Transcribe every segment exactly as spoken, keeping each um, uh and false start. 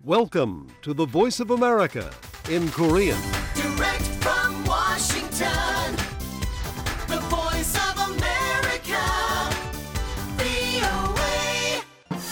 Welcome to the Voice of America in Korean. Direct from Washington, the Voice of America, 브이오에이.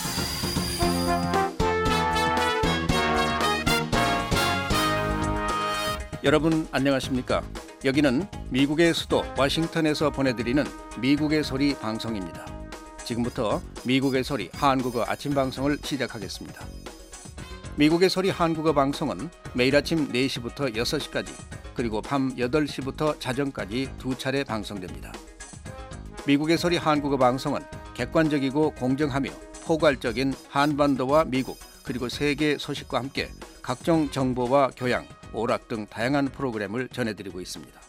여러분 안녕하십니까? 여기는 미국의 수도 워싱턴에서 보내드리는 미국의 소리 방송입니다. 지금부터 미국의 소리 한국어 아침 방송을 시작하겠습니다. 미국의 소리 한국어 방송은 매일 아침 네 시부터 여섯 시까지 그리고 밤 여덟 시부터 자정까지 두 차례 방송됩니다. 미국의 소리 한국어 방송은 객관적이고 공정하며 포괄적인 한반도와 미국 그리고 세계 소식과 함께 각종 정보와 교양, 오락 등 다양한 프로그램을 전해드리고 있습니다.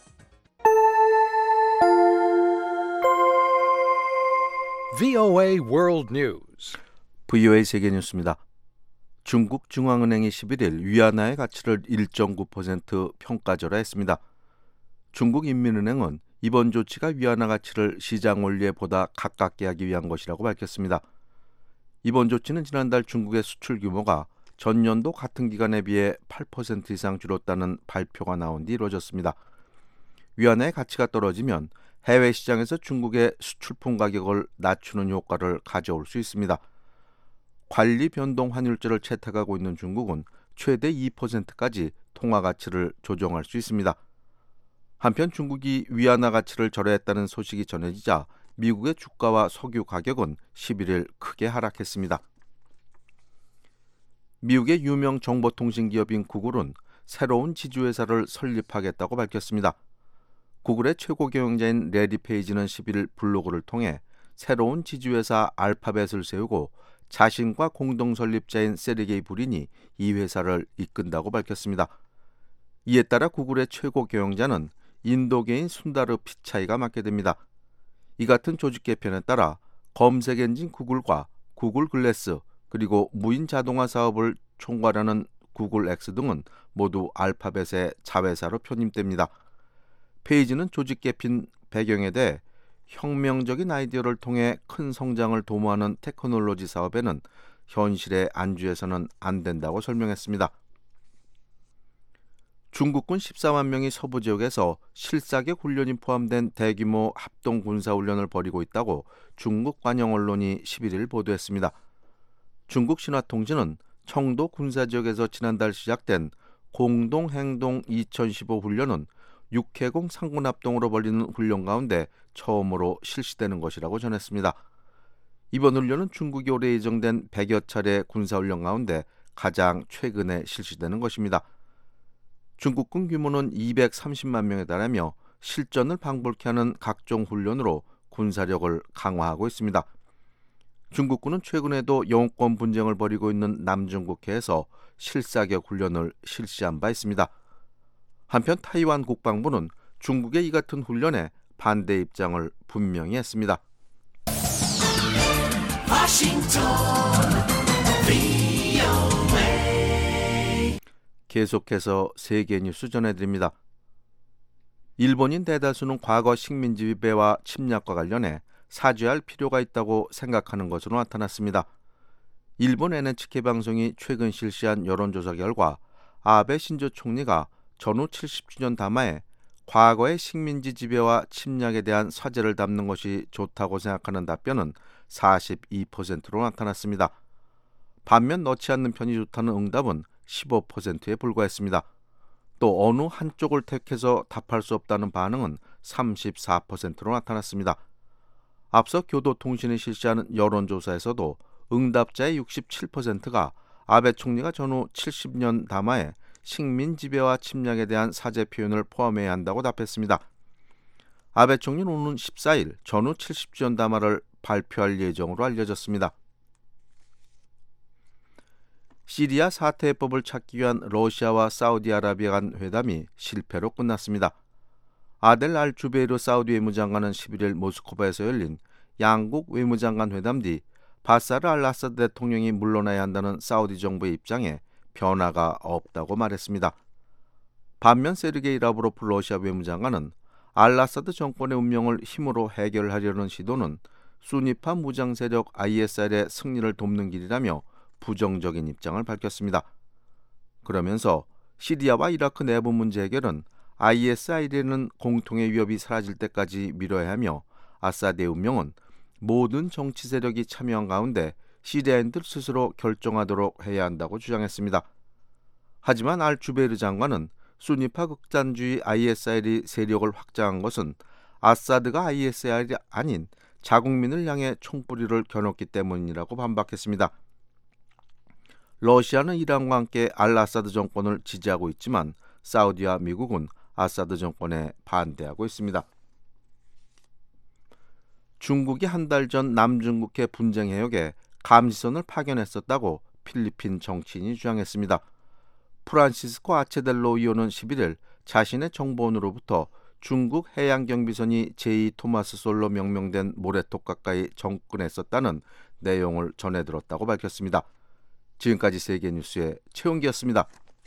브이오에이 World News. 브이오에이 세계뉴스입니다. 중국 중앙은행이 십일 일 위안화의 가치를 일 점 구 퍼센트 평가절하했습니다. 중국 인민은행은 이번 조치가 위안화 가치를 시장 원리에 보다 가깝게 하기 위한 것이라고 밝혔습니다. 이번 조치는 지난달 중국의 수출 규모가 전년도 같은 기간에 비해 팔 퍼센트 이상 줄었다는 발표가 나온 뒤 이루어졌습니다. 위안화의 가치가 떨어지면 해외 시장에서 중국의 수출품 가격을 낮추는 효과를 가져올 수 있습니다. 관리 변동 환율제를 채택하고 있는 중국은 최대 이 퍼센트까지 통화 가치를 조정할 수 있습니다. 한편 중국이 위안화 가치를 절하했다는 소식이 전해지자 미국의 주가와 석유 가격은 십일 일 크게 하락했습니다. 미국의 유명 정보통신 기업인 구글은 새로운 지주회사를 설립하겠다고 밝혔습니다. 구글의 최고 경영자인 레리 페이지는 십일 일 블로그를 통해 새로운 지주회사 알파벳을 세우고 자신과 공동 설립자인 세르게이 브린이 이 회사를 이끈다고 밝혔습니다. 이에 따라 구글의 최고 경영자는 인도계인 순다르 피차이가 맡게 됩니다. 이 같은 조직 개편에 따라 검색 엔진 구글과 구글 글래스 그리고 무인 자동화 사업을 총괄하는 구글 X 등은 모두 알파벳의 자회사로 편입됩니다. 페이지는 조직 개편 배경에 대해 혁명적인 아이디어를 통해 큰 성장을 도모하는 테크놀로지 사업에는 현실에 안주해서는 안 된다고 설명했습니다. 중국군 십사만 명이 서부 지역에서 실사격 훈련이 포함된 대규모 합동 군사훈련을 벌이고 있다고 중국 관영 언론이 십일 일 보도했습니다. 중국 신화통신은 청도 군사지역에서 지난달 시작된 공동행동 이천십오 훈련은 육해공 상군 합동으로 벌이는 훈련 가운데 처음으로 실시되는 것이라고 전했습니다. 이번 훈련은 중국이 올해 예정된 백여 차례 군사훈련 가운데 가장 최근에 실시되는 것입니다. 중국군 규모는 이백삼십만 명에 달하며 실전을 방불케 하는 각종 훈련으로 군사력을 강화하고 있습니다. 중국군은 최근에도 영우권 분쟁을 벌이고 있는 남중국해에서 실사격 훈련을 실시한 바 있습니다. 한편 타이완 국방부는 중국의 이 같은 훈련에 반대 입장을 분명히 했습니다. 워싱턴, 브이오에이. 계속해서 세계 뉴스 전해드립니다. 일본인 대다수는 과거 식민 지배와 침략과 관련해 사죄할 필요가 있다고 생각하는 것으로 나타났습니다. 일본 엔에이치케이 방송이 최근 실시한 여론조사 결과 아베 신조 총리가 전후 칠십 주년 담화에 과거의 식민지 지배와 침략에 대한 사죄를 담는 것이 좋다고 생각하는 답변은 사십이 퍼센트로 나타났습니다. 반면 넣지 않는 편이 좋다는 응답은 십오 퍼센트에 불과했습니다. 또 어느 한쪽을 택해서 답할 수 없다는 반응은 삼십사 퍼센트로 나타났습니다. 앞서 교도통신이 실시하는 여론조사에서도 응답자의 육십칠 퍼센트가 아베 총리가 전후 칠십 년 담화에 식민 지배와 침략에 대한 사죄 표현을 포함해야 한다고 답했습니다. 아베 총리는 오는 십사 일 전후 칠십 주년 담화를 발표할 예정으로 알려졌습니다. 시리아 사태 해법을 찾기 위한 러시아와 사우디아라비아 간 회담이 실패로 끝났습니다. 아델 알 주베이르 사우디 외무장관은 십일 일 모스크바에서 열린 양국 외무장관 회담 뒤 바사르 알 아사드 대통령이 물러나야 한다는 사우디 정부의 입장에 변화가 없다고 말했습니다. 반면 세르게이 라브로프 러시아 외무장관은 알 아사드 정권의 운명을 힘으로 해결하려는 시도는 수니파 무장 세력 아이에스알의 승리를 돕는 길이라며 부정적인 입장을 밝혔습니다. 그러면서 시리아와 이라크 내부 문제 해결은 아이에스아이라는 공통의 위협이 사라질 때까지 미뤄야 하며 아사드의 운명은 모든 정치 세력이 참여한 가운데 시리아인들 스스로 결정하도록 해야 한다고 주장했습니다. 하지만 알-주베이르 장관은 순위파 극단주의 아이에스아이의 세력을 확장한 것은 아사드가 아이에스아이이 아닌 자국민을 향해 총뿌리를 겨눴기 때문이라고 반박했습니다. 러시아는 이란과 함께 알-아사드 정권을 지지하고 있지만 사우디와 미국은 아사드 정권에 반대하고 있습니다. 중국이 한 달 전 남중국해 분쟁 해역에 감시선을 파견했었다고 필리핀 정치인이 주장했습니다. 프란시스코 아체델로 의원은 십일일 자신의 정보원으로부터 중국 해양경비선이 제이 토마스 솔로 명명된 모래톱 가까이 접근했었다는 내용을 전해들었다고 밝혔습니다. 지금까지 세계뉴스의 최용기였습니다.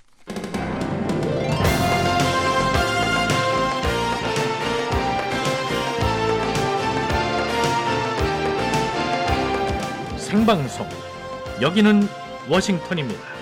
생방송, 여기는 워싱턴입니다.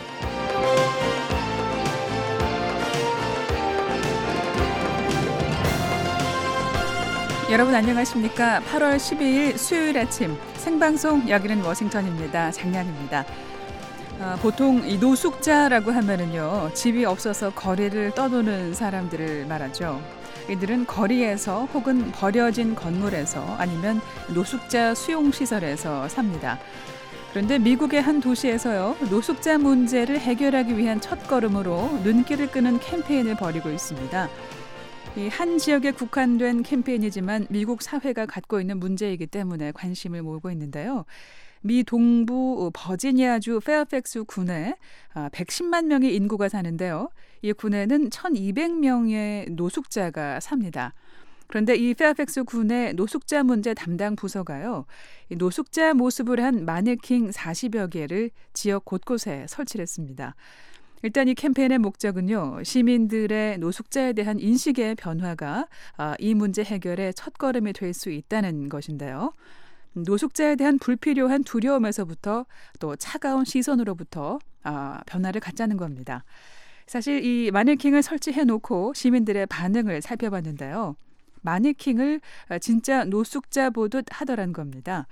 여러분 안녕하십니까? 팔월 십이일 수요일 아침 생방송 여기는 워싱턴입니다. 장난입니다. 어, 보통 이 노숙자라고 하면은요, 집이 없어서 거리를 떠도는 사람들을 말하죠. 이들은 거리에서 혹은 버려진 건물에서 아니면 노숙자 수용시설에서 삽니다. 그런데 미국의 한 도시에서요, 노숙자 문제를 해결하기 위한 첫걸음으로 눈길을 끄는 캠페인을 벌이고 있습니다. 이 한 지역에 국한된 캠페인이지만 미국 사회가 갖고 있는 문제이기 때문에 관심을 모으고 있는데요. 미 동부 버지니아주 페어팩스 군에 백십만 명의 인구가 사는데요. 이 군에는 천이백 명의 노숙자가 삽니다. 그런데 이 페어팩스 군의 노숙자 문제 담당 부서가요, 이 노숙자 모습을 한 마네킹 사십여 개를 지역 곳곳에 설치를 했습니다. 일단 이 캠페인의 목적은요, 시민들의 노숙자에 대한 인식의 변화가 이 문제 해결의 첫걸음이 될 수 있다는 것인데요. 노숙자에 대한 불필요한 두려움에서부터 또 차가운 시선으로부터 변화를 갖자는 겁니다. 사실 이 마네킹을 설치해놓고 시민들의 반응을 살펴봤는데요. 마네킹을 진짜 노숙자 보듯 하더란 겁니다.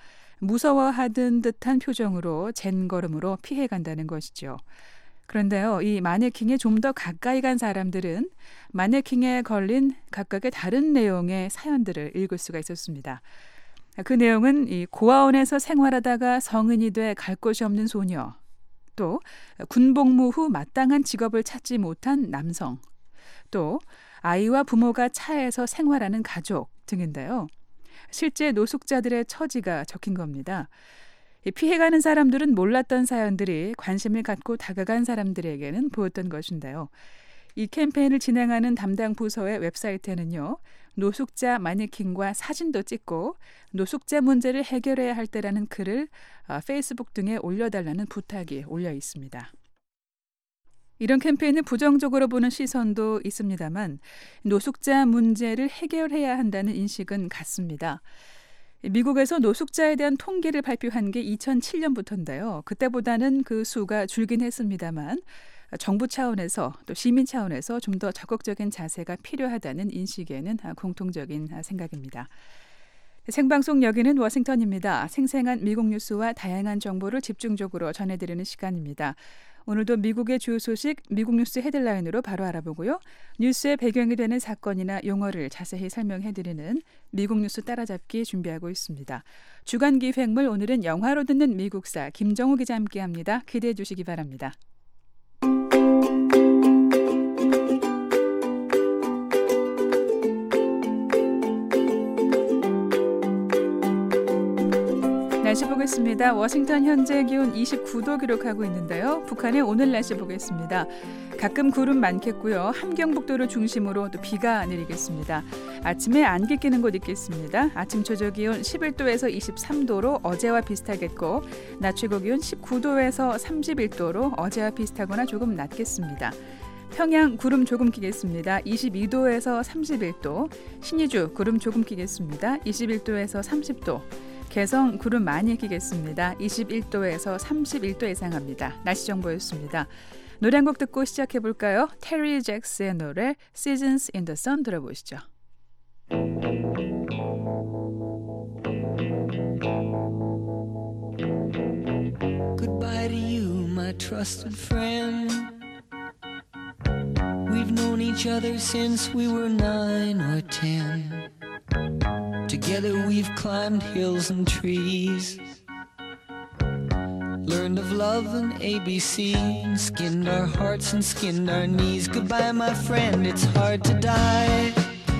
무서워하던 듯한 표정으로 젠걸음으로 피해간다는 것이죠. 그런데요, 이 마네킹에 좀 더 가까이 간 사람들은 마네킹에 걸린 각각의 다른 내용의 사연들을 읽을 수가 있었습니다. 그 내용은 이 고아원에서 생활하다가 성인이 돼 갈 곳이 없는 소녀, 또 군복무 후 마땅한 직업을 찾지 못한 남성, 또 아이와 부모가 차에서 생활하는 가족 등인데요. 실제 노숙자들의 처지가 적힌 겁니다. 피해가는 사람들은 몰랐던 사연들이 관심을 갖고 다가간 사람들에게는 보였던 것인데요. 이 캠페인을 진행하는 담당 부서의 웹사이트에는요, 노숙자 마네킹과 사진도 찍고 노숙자 문제를 해결해야 할 때라는 글을 페이스북 등에 올려달라는 부탁이 올려 있습니다. 이런 캠페인을 부정적으로 보는 시선도 있습니다만 노숙자 문제를 해결해야 한다는 인식은 같습니다. 미국에서 노숙자에 대한 통계를 발표한 게 이천칠년부터인데요. 그때보다는 그 수가 줄긴 했습니다만 정부 차원에서 또 시민 차원에서 좀 더 적극적인 자세가 필요하다는 인식에는 공통적인 생각입니다. 생방송 여기는 워싱턴입니다. 생생한 미국 뉴스와 다양한 정보를 집중적으로 전해드리는 시간입니다. 오늘도 미국의 주요 소식, 미국 뉴스 헤드라인으로 바로 알아보고요. 뉴스의 배경이 되는 사건이나 용어를 자세히 설명해드리는 미국 뉴스 따라잡기 준비하고 있습니다. 주간 기획물, 오늘은 영화로 듣는 미국사 김정우 기자 함께합니다. 기대해 주시기 바랍니다. 날씨 보겠습니다. 워싱턴 현재 기온 이십구 도 기록하고 있는데요. 북한의 오늘 날씨 보겠습니다. 가끔 구름 많겠고요. 함경북도를 중심으로 또 비가 내리겠습니다. 아침에 안개 끼는 곳 있겠습니다. 아침 최저 기온 십일 도에서 이십삼 도로 어제와 비슷하겠고, 낮 최고 기온 십구 도에서 삼십일 도로 어제와 비슷하거나 조금 낮겠습니다. 평양 구름 조금 끼겠습니다. 이십이 도에서 삼십일 도, 신의주 구름 조금 끼겠습니다. 이십일 도에서 삼십 도, 개성 구름 많이 끼겠습니다. 이십일 도에서 삼십일 도 예상합니다. 날씨 정보였습니다. 노래 한 곡 듣고 시작해볼까요? 테리 잭스의 노래 Seasons in the Sun 들어보시죠. Goodbye to you, my trusted friend. We've known each other since we were nine or ten. Together we've climbed hills and trees, learned of love and A B C, and skinned our hearts and skinned our knees. Goodbye, my friend, it's hard to die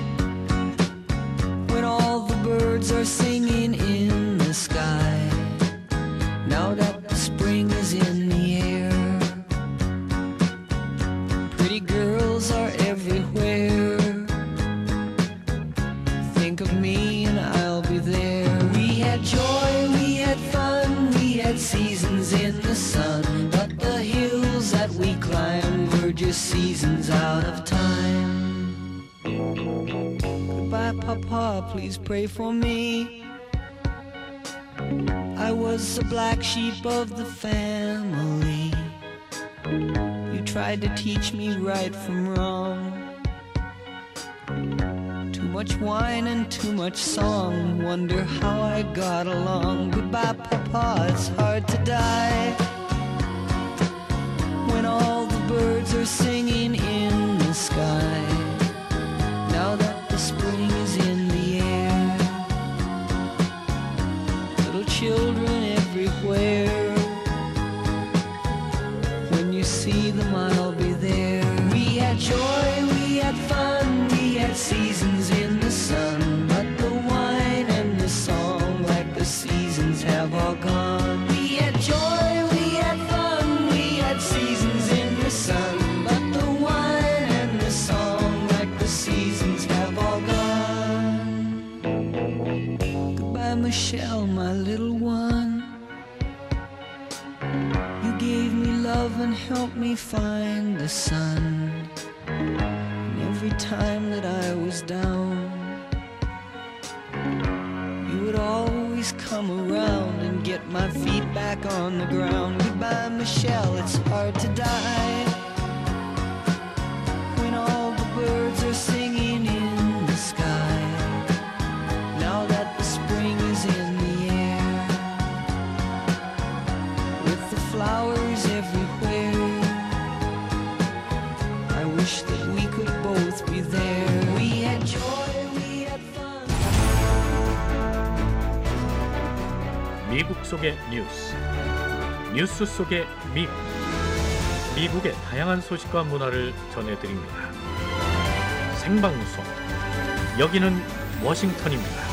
when all the birds are singing in the sky. Now that the spring is in the air, pretty girls are everywhere. Think of me and I'll be there. We had joy, we had fun, we had seasons in the sun, but the hills that we climbed were just seasons out of time. Goodbye, Papa, please pray for me. I was the black sheep of the family. You tried to teach me right from wrong. Too much wine and too much song, wonder how I got along. Goodbye, Papa, it's hard to die when all the birds are singing in the sky. Now that the spring is in the air, little children everywhere. When you see them, I'll be there. We had joy, we had fun, we had seasons in the sun, but the wine and the song, like the seasons, have all gone. We had joy, we had fun, we had seasons in the sun, but the wine and the song, like the seasons, have all gone. Goodbye, Michelle, my little one. You gave me love and helped me find the sun. And every time that I was down, you would always come around and get my feet back on the ground. Goodbye, Michelle, it's hard to die when all the birds are singing in the sky. Now that the spring is in the air, with the flowers everywhere, I wish that we could both be there. We had joy, we had fun. 미국 속의 뉴스, 뉴스 속의 미국, 미국의 다양한 소식과 문화를 전해드립니다. 생방송, 여기는 워싱턴입니다.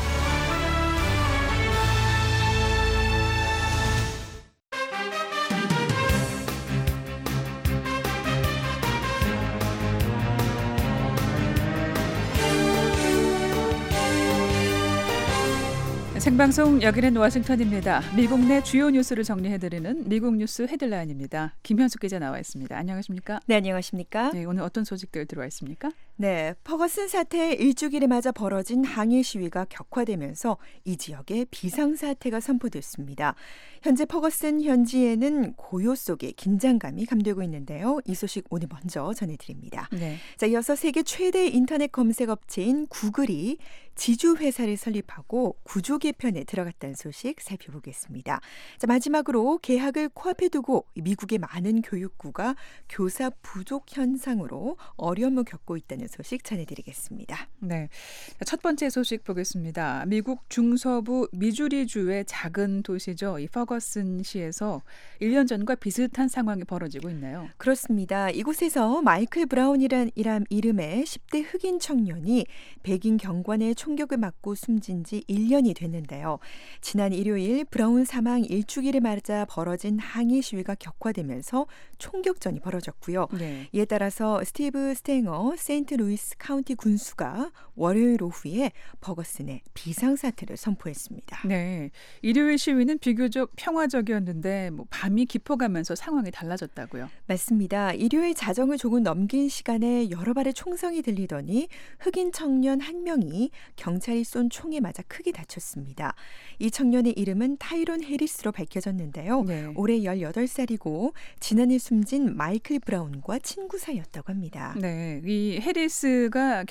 생방송 여기는 워싱턴입니다. 미국 내 주요 뉴스를 정리해드리는 미국 뉴스 헤드라인입니다. 김현숙 기자 나와 있습니다. 안녕하십니까? 네, 안녕하십니까? 네, 오늘 어떤 소식들 들어와 있습니까? 네, 퍼거슨 사태 일주기를 맞아 벌어진 항의 시위가 격화되면서 이 지역에 비상사태가 선포됐습니다. 현재 퍼거슨 현지에는 고요 속에 긴장감이 감돌고 있는데요. 이 소식 오늘 먼저 전해드립니다. 네. 자, 이어서 세계 최대 인터넷 검색 업체인 구글이 지주 회사를 설립하고 구조 개편에 들어갔다는 소식 살펴보겠습니다. 자, 마지막으로 개학을 코앞에 두고 미국의 많은 교육부가 교사 부족 현상으로 어려움을 겪고 있다는 소식 전해드리겠습니다. 네, 첫 번째 소식 보겠습니다. 미국 중서부 미주리주의 작은 도시죠. 이 퍼거슨시에서 일 년 전과 비슷한 상황이 벌어지고 있나요? 그렇습니다. 이곳에서 마이클 브라운이란 이름의 십 대 흑인 청년이 백인 경관의 총격을 맞고 숨진 지 일 년이 됐는데요. 지난 일요일 브라운 사망 일주기를 맞아 벌어진 항의 시위가 격화되면서 총격전이 벌어졌고요. 네. 이에 따라서 스티브 스탱어 세인트 세인트루이스 카운티 군수가 월요일 오후에 버거슨의 비상사태를 선포했습니다. 네, 일요일 시위는 비교적 평화적이었는데 뭐 밤이 깊어가면서 상황이 달라졌다고요. 맞습니다. 일요일 자정을 조금 넘긴 시간에 여러 발의 총성이 들리더니 흑인 청년 한 명이 경찰이 쏜 총에 맞아 크게 다쳤습니다. 이 청년의 이름은 타이론 해리스로 밝혀졌는데요. 네. 올해 열여덟 살이고 지난해 숨진 마이클 브라운과 친구 사이였다고 합니다. 네, 이 해리스가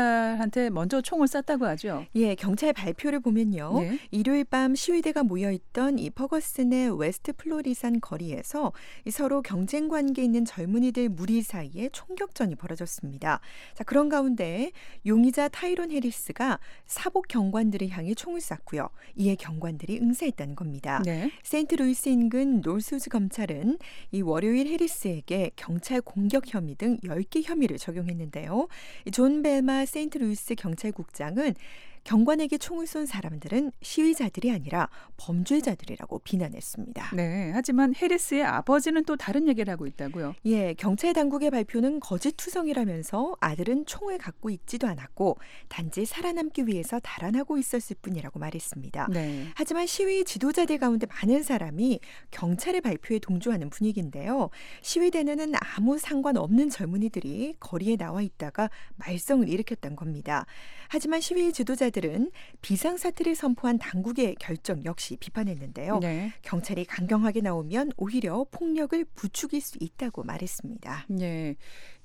경찰한테 먼저 총을 쐈다고 하죠. 예, 경찰 발표를 보면요. 네. 일요일 밤 시위대가 모여있던 이 퍼거슨의 웨스트 플로리산 거리에서 이 서로 경쟁 관계에 있는 젊은이들 무리 사이에 총격전이 벌어졌습니다. 자, 그런 가운데 용의자 타이론 해리스가 사복 경관들을 향해 총을 쐈고요. 이에 경관들이 응사했다는 겁니다. 네. 세인트루이스 인근 노스우즈 검찰은 이 월요일 해리스에게 경찰 공격 혐의 등 열 개 혐의를 적용했는데요. 존 벨마 세인트루이스 경찰국장은 경관에게 총을 쏜 사람들은 시위자들이 아니라 범죄자들이라고 비난했습니다. 네, 하지만 해리스의 아버지는 또 다른 얘기를 하고 있다고요. 예, 경찰 당국의 발표는 거짓투성이라면서 아들은 총을 갖고 있지도 않았고 단지 살아남기 위해서 달아나고 있었을 뿐이라고 말했습니다. 네. 하지만 시위 지도자들 가운데 많은 사람이 경찰의 발표에 동조하는 분위기인데요. 시위대는 아무 상관없는 젊은이들이 거리에 나와 있다가 말썽을 일으켰던 겁니다. 하지만 시위 지도자들은 비상사태를 선포한 당국의 결정 역시 비판했는데요. 네. 경찰이 강경하게 나오면 오히려 폭력을 부추길 수 있다고 말했습니다. 네.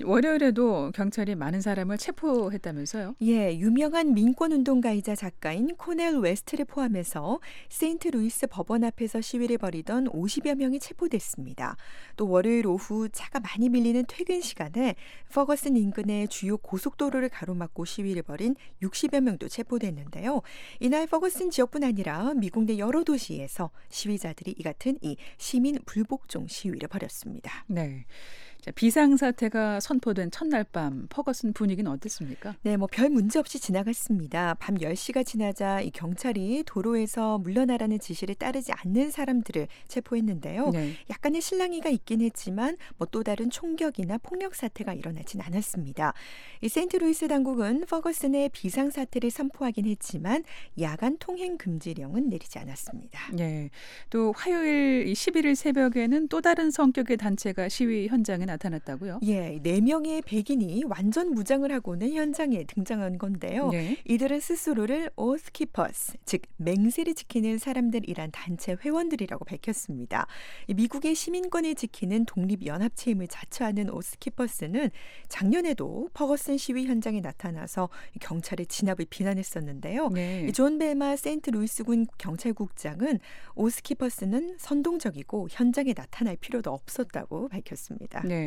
월요일에도 경찰이 많은 사람을 체포했다면서요? 예, 유명한 민권운동가이자 작가인 코넬 웨스트를 포함해서 세인트루이스 법원 앞에서 시위를 벌이던 오십여 명이 체포됐습니다. 또 월요일 오후 차가 많이 밀리는 퇴근 시간에 퍼거슨 인근의 주요 고속도로를 가로막고 시위를 벌인 육십여 명도 체포됐는데요. 이날 퍼거슨 지역뿐 아니라 미국 내 여러 도시에서 시위자들이 이 같은 이 시민 불복종 시위를 벌였습니다. 네. 자, 비상사태가 선포된 첫날 밤 퍼거슨 분위기는 어땠습니까? 네, 뭐 별 문제 없이 지나갔습니다. 밤 열 시가 지나자 이 경찰이 도로에서 물러나라는 지시를 따르지 않는 사람들을 체포했는데요. 네. 약간의 실랑이가 있긴 했지만 뭐 또 다른 총격이나 폭력 사태가 일어나진 않았습니다. 이 세인트루이스 당국은 퍼거슨의 비상사태를 선포하긴 했지만 야간 통행 금지령은 내리지 않았습니다. 네. 또 화요일 십일 일 새벽에는 또 다른 성격의 단체가 시위 현장에 나타났다고요? 예, 네 명의 백인이 완전 무장을 하고는 현장에 등장한 건데요. 네. 이들은 스스로를 오스 키퍼스, 즉 맹세를 지키는 사람들이란 단체 회원들이라고 밝혔습니다. 미국의 시민권을 지키는 독립연합체임을 자처하는 오스 키퍼스는 작년에도 퍼거슨 시위 현장에 나타나서 경찰의 진압을 비난했었는데요. 네. 존 벨마 세인트루이스군 경찰국장은 오스 키퍼스는 선동적이고 현장에 나타날 필요도 없었다고 밝혔습니다. 네.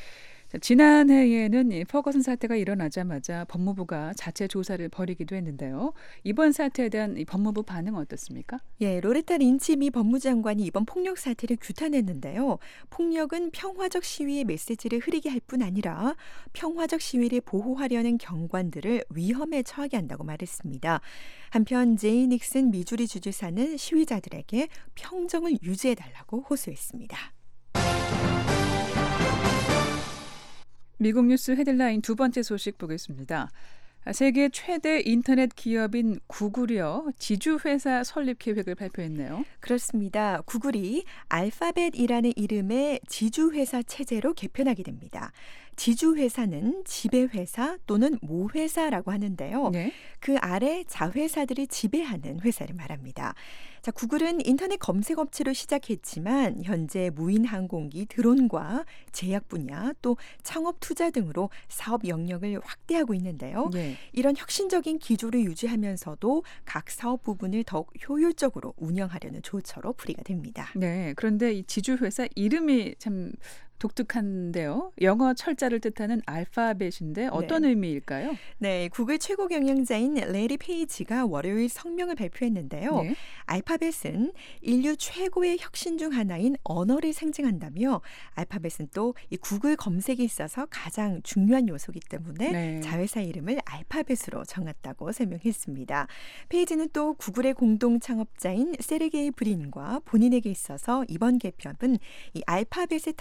자, 지난해에는 이 퍼거슨 사태가 일어나자마자 법무부가 자체 조사를 벌이기도 했는데요. 이번 사태에 대한 이 법무부 반응은 어떻습니까? 예, 로레타 린치 미 법무장관이 이번 폭력 사태를 규탄했는데요. 폭력은 평화적 시위의 메시지를 흐리게 할 뿐 아니라 평화적 시위를 보호하려는 경관들을 위험에 처하게 한다고 말했습니다. 한편 제이 닉슨 미주리 주지사는 시위자들에게 평정을 유지해달라고 호소했습니다. 미국 뉴스 헤드라인 두 번째 소식 보겠습니다. 세계 최대 인터넷 기업인 구글이요. 지주회사 설립 계획을 발표했네요. 그렇습니다. 구글이 알파벳이라는 이름의 지주회사 체제로 개편하게 됩니다. 지주회사는 지배회사 또는 모회사라고 하는데요. 네. 그 아래 자회사들이 지배하는 회사를 말합니다. 자, 구글은 인터넷 검색 업체로 시작했지만 현재 무인 항공기, 드론과 제약 분야 또 창업 투자 등으로 사업 영역을 확대하고 있는데요. 네. 이런 혁신적인 기조를 유지하면서도 각 사업 부분을 더욱 효율적으로 운영하려는 조처로 풀이가 됩니다. 네. 그런데 이 지주회사 이름이 참 독특한데요. 영어 철자를 뜻하는 알파벳인데 어떤 네. 의미일까요? 네, 구글 최고 경영자인 레리 페이지가 월요일 성명을 발표했는데요. 네. 알파벳은 인류 최고의 혁신 중 하나인 언어를 상징한다며 알파벳은 또 이 구글 검색에 있어서 가장 중요한 요소이기 때문에 네. 자회사 이름을 알파벳으로 정했다고 설명했습니다. 페이지는 또 구글의 공동 창업자인 세르게이 브린과 본인에게 있어서 이번 개편은 이 알파벳의 탄생이라는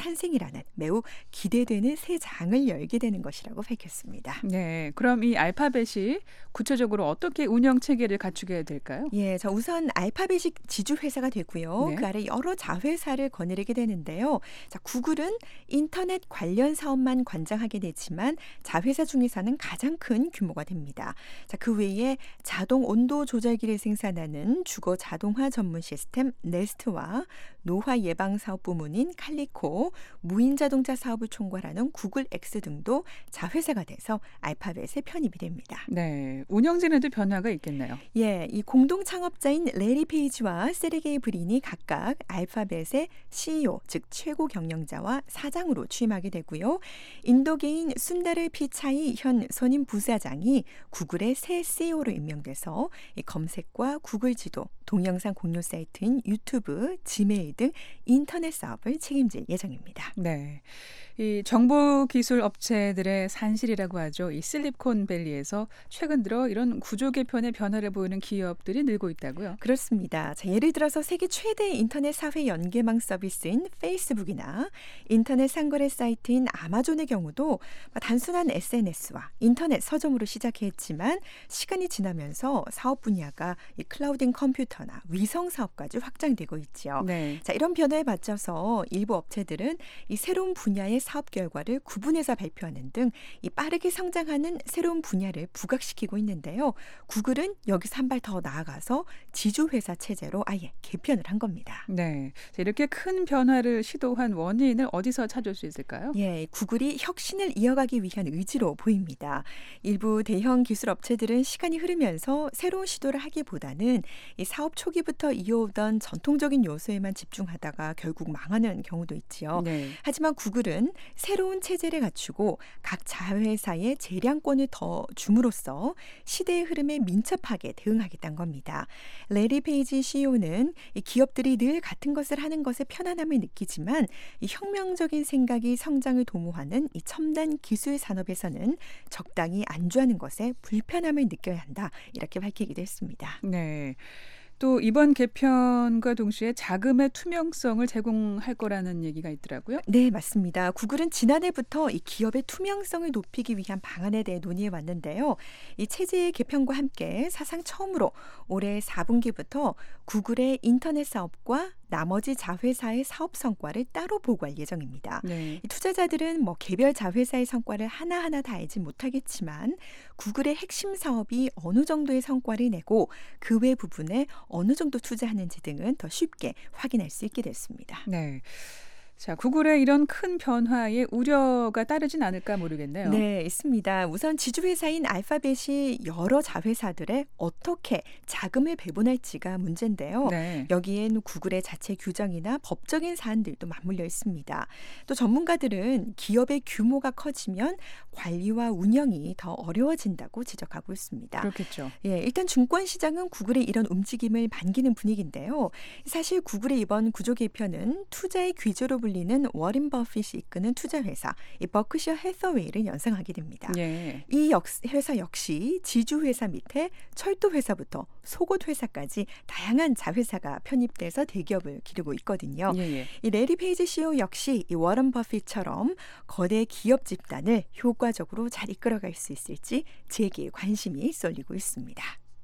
출시한다는 매우 기대되는 새 장을 열게 되는 것이라고 밝혔습니다. 네, 그럼 이 알파벳이 구체적으로 어떻게 운영 체계를 갖추게 될까요? 예, 자 우선 알파벳이 지주 회사가 되고요. 네. 그 아래 여러 자회사를 거느리게 되는데요. 자 구글은 인터넷 관련 사업만 관장하게 되지만 자회사 중에서는 가장 큰 규모가 됩니다. 자, 그 외에 자동 온도 조절기를 생산하는 주거 자동화 전문 시스템 네스트와 노화 예방 사업 부문인 칼리코, 무인 자동차 사업을 총괄하는 구글 X 등도 자회사가 돼서 알파벳에 편입이 됩니다. 네, 운영진에도 변화가 있겠네요. 예, 이 공동 창업자인 레리 페이지와 세르게이 브린이 각각 알파벳의 씨이오, 즉 최고 경영자와 사장으로 취임하게 되고요. 인도계인 순다르 피차이 현 선임 부사장이 구글의 새 씨이오로 임명돼서 이 검색과 구글 지도, 동영상 공유 사이트인 유튜브, 지메일 등 인터넷 사업을 책임질 예정입니다. 네, 이 정보기술 업체들의 산실이라고 하죠. 이 실리콘밸리에서 최근 들어 이런 구조 개편의 변화를 보이는 기업들이 늘고 있다고요? 그렇습니다. 자, 예를 들어서 세계 최대 인터넷 사회 연계망 서비스인 페이스북이나 인터넷 상거래 사이트인 아마존의 경우도 단순한 에스엔에스와 인터넷 서점으로 시작했지만 시간이 지나면서 사업 분야가 이 클라우딩 컴퓨터나 위성 사업까지 확장되고 있죠. 네. 자, 이런 변화에 맞춰서 일부 업체들은 이 새로운 분야의 사업 결과를 구분해서 발표하는 등 이 빠르게 성장하는 새로운 분야를 부각시키고 있는데요. 구글은 여기서 한 발 더 나아가서 지주회사 체제로 아예 개편을 한 겁니다. 네, 자, 이렇게 큰 변화를 시도한 원인을 어디서 찾을 수 있을까요? 예, 구글이 혁신을 이어가기 위한 의지로 보입니다. 일부 대형 기술 업체들은 시간이 흐르면서 새로운 시도를 하기보다는 이 사업 초기부터 이어오던 전통적인 요소에만 집중하다가 결국 망하는 경우도 있지요. 네. 하지만 구글은 새로운 체제를 갖추고 각 자회사의 재량권을 더 줌으로써 시대의 흐름에 민첩하게 대응하겠다는 겁니다. 레리 페이지 씨이오는 이 기업들이 늘 같은 것을 하는 것에 편안함을 느끼지만 이 혁명적인 생각이 성장을 도모하는 이 첨단 기술 산업에서는 적당히 안주하는 것에 불편함을 느껴야 한다. 이렇게 밝히기도 했습니다. 네. 또 이번 개편과 동시에 자금의 투명성을 제공할 거라는 얘기가 있더라고요. 네, 맞습니다. 구글은 지난해부터 이 기업의 투명성을 높이기 위한 방안에 대해 논의해 왔는데요. 이 체제의 개편과 함께 사상 처음으로 올해 사 분기부터 구글의 인터넷 사업과 나머지 자회사의 사업 성과를 따로 보고할 예정입니다. 네. 이 투자자들은 뭐 개별 자회사의 성과를 하나하나 다 알지 못하겠지만 구글의 핵심 사업이 어느 정도의 성과를 내고 그 외 부분에 어느 정도 투자하는지 등은 더 쉽게 확인할 수 있게 됐습니다. 네. 자, 구글의 이런 큰 변화에 우려가 따르진 않을까 모르겠네요. 네, 있습니다. 우선 지주회사인 알파벳이 여러 자회사들에 어떻게 자금을 배분할지가 문제인데요. 네. 여기엔 구글의 자체 규정이나 법적인 사안들도 맞물려 있습니다. 또 전문가들은 기업의 규모가 커지면 관리와 운영이 더 어려워진다고 지적하고 있습니다. 그렇겠죠. 예, 일단 증권 시장은 구글의 이런 움직임을 반기는 분위기인데요. 사실 구글의 이번 구조 개편은 투자의 귀재로 불리는 워런 버핏이 이끄는 투자회사 이 버크셔 해서웨이를 연상하게 됩니다. 예. 이 역, 회사 역시 지주회사 밑에 철도회사부터 속옷회사까지 다양한 자회사가 편입돼서 대기업을 기르고 있거든요. 예, 예. 이 레리 페이지 씨이오 역시 이 워런 버핏처럼 거대 기업 집단을 효과적으로 잘 이끌어갈 수 있을지 재계에 관심이 쏠리고 있습니다.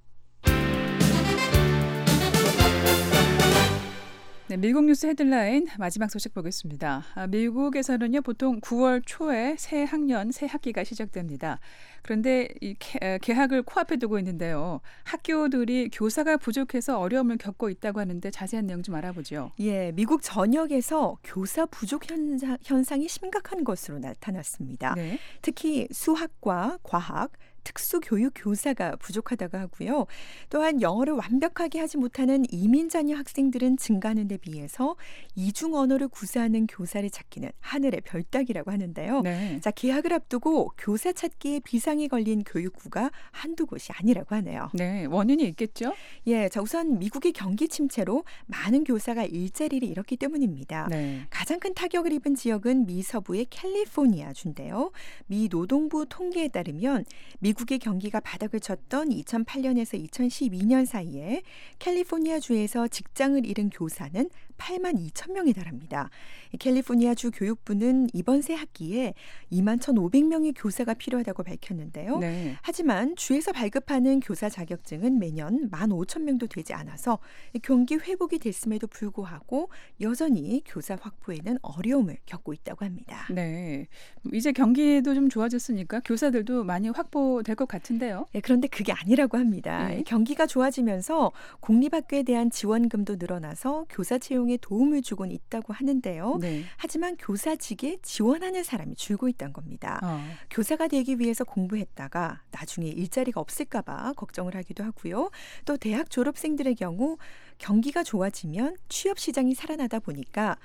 네, 미국 뉴스 헤드라인 마지막 소식 보겠습니다. 아, 미국에서는요 보통 구월 초에 새 학년, 새 학기가 시작됩니다. 그런데 이 개, 개학을 코앞에 두고 있는데요. 학교들이 교사가 부족해서 어려움을 겪고 있다고 하는데 자세한 내용 좀 알아보죠. 예, 미국 전역에서 교사 부족 현상, 현상이 심각한 것으로 나타났습니다. 네. 특히 수학과 과학, 특수교육 교사가 부족하다고 하고요. 또한 영어를 완벽하게 하지 못하는 이민 자녀 학생들은 증가하는 데 비해서 이중 언어를 구사하는 교사를 찾기는 하늘의 별 따기라고 하는데요. 네. 자, 개학을 앞두고 교사 찾기에 비상이 걸린 교육부가 한두 곳이 아니라고 하네요. 네, 원인이 있겠죠? 예, 자, 우선 미국의 경기 침체로 많은 교사가 일자리를 잃었기 때문입니다. 네. 가장 큰 타격을 입은 지역은 미 서부의 캘리포니아주인데요. 미 노동부 통계에 따르면 미국의 경기가 바닥을 쳤던 이천팔 년에서 이천십이 년 사이에 캘리포니아주에서 직장을 잃은 교사는 팔만 이천 명에 달합니다. 캘리포니아주 교육부는 이번 새 학기에 이만 천오백 명의 교사가 필요하다고 밝혔는데요. 네. 하지만 주에서 발급하는 교사 자격증은 매년 만 오천 명도 되지 않아서 경기 회복이 됐음에도 불구하고 여전히 교사 확보에는 어려움을 겪고 있다고 합니다. 네. 이제 경기도 좀 좋아졌으니까 교사들도 많이 확보될 것 같은데요. 네, 그런데 그게 아니라고 합니다. 네. 경기가 좋아지면서 공립학교에 대한 지원금도 늘어나서 교사 채용에 도움을 주곤 있다고 하는데요. 네. 하지만 교사직에 지원하는 사람이 줄고 있다는 겁니다. 어. 교사가 되기 위해서 공부했다가 나중에 일자리가 없을까 봐 걱정을 하기도 하고요. 또 대학 졸업생들의 경우 경기가 좋아지면 취업 시장이 살아나다 보니까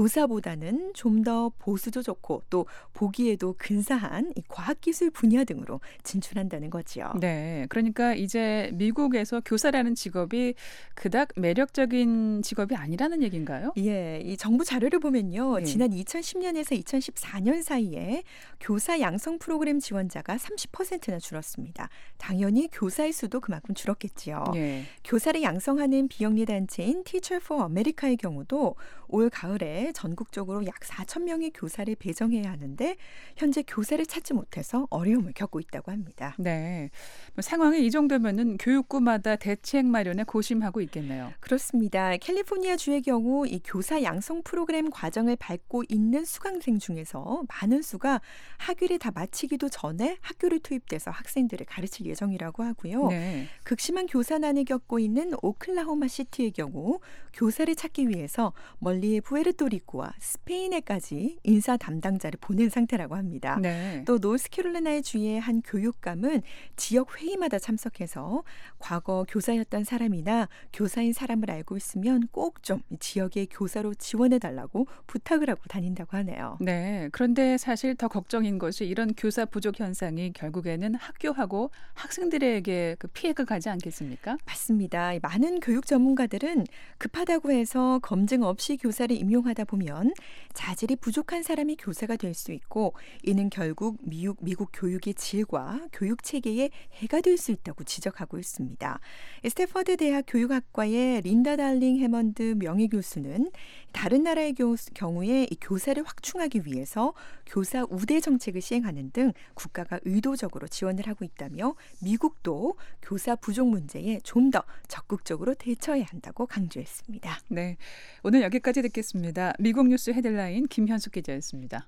교사보다는 좀 더 보수도 좋고 또 보기에도 근사한 이 과학기술 분야 등으로 진출한다는 거죠. 네. 그러니까 이제 미국에서 교사라는 직업이 그닥 매력적인 직업이 아니라는 얘기인가요? 예, 이 정부 자료를 보면요. 네. 지난 이천십 년에서 이천십사 년 사이에 교사 양성 프로그램 지원자가 삼십 퍼센트나 줄었습니다. 당연히 교사의 수도 그만큼 줄었겠지요. 예. 교사를 양성하는 비영리 단체인 Teacher for America의 경우도 올 가을에 전국적으로 약 사천 명의 교사를 배정해야 하는데 현재 교사를 찾지 못해서 어려움을 겪고 있다고 합니다. 네. 뭐 상황이 이 정도면은 교육부마다 대책 마련에 고심하고 있겠네요. 그렇습니다. 캘리포니아 주의 경우 이 교사 양성 프로그램 과정을 밟고 있는 수강생 중에서 많은 수가 학위를 다 마치기도 전에 학교를 투입돼서 학생들을 가르칠 예정이라고 하고요. 네. 극심한 교사난을 겪고 있는 오클라호마 시티의 경우 교사를 찾기 위해서 멀리의 푸에르토리코와 스페인에까지 인사 담당자를 보낸 상태라고 합니다. 네. 또 노스캐롤라이나의 주의 한 교육감은 지역 회의마다 참석해서 과거 교사였던 사람이나 교사인 사람을 알고 있으면 꼭 좀 지역의 교사로 지원해달라고 부탁을 하고 다닌다고 하네요. 네. 그런데 사실 더 걱정인 것이 이런 교사 부족 현상이 결국에는 학교하고 학생들에게 그 피해가 가지 않겠습니까? 맞습니다. 많은 교육 전문가들은 급하다고 해서 검증 없이 교사를 임용하다 보면 자질이 부족한 사람이 교사가 될 수 있고 이는 결국 미국, 미국 교육의 질과 교육 체계에 해가 될 수 있다고 지적하고 있습니다. 스탠퍼드 대학 교육학과의 린다 달링 해먼드 명예교수는 다른 나라의 경우에 이 교사를 확충하기 위해서 교사 우대 정책을 시행하는 등 국가가 의도적으로 지원을 하고 있다며 미국도 교사 부족 문제에 좀 더 적극적으로 대처해야 한다고 강조했습니다. 네. 오늘 여기까지 듣겠습니다. 미국 뉴스 헤드라인 김현숙 기자였습니다.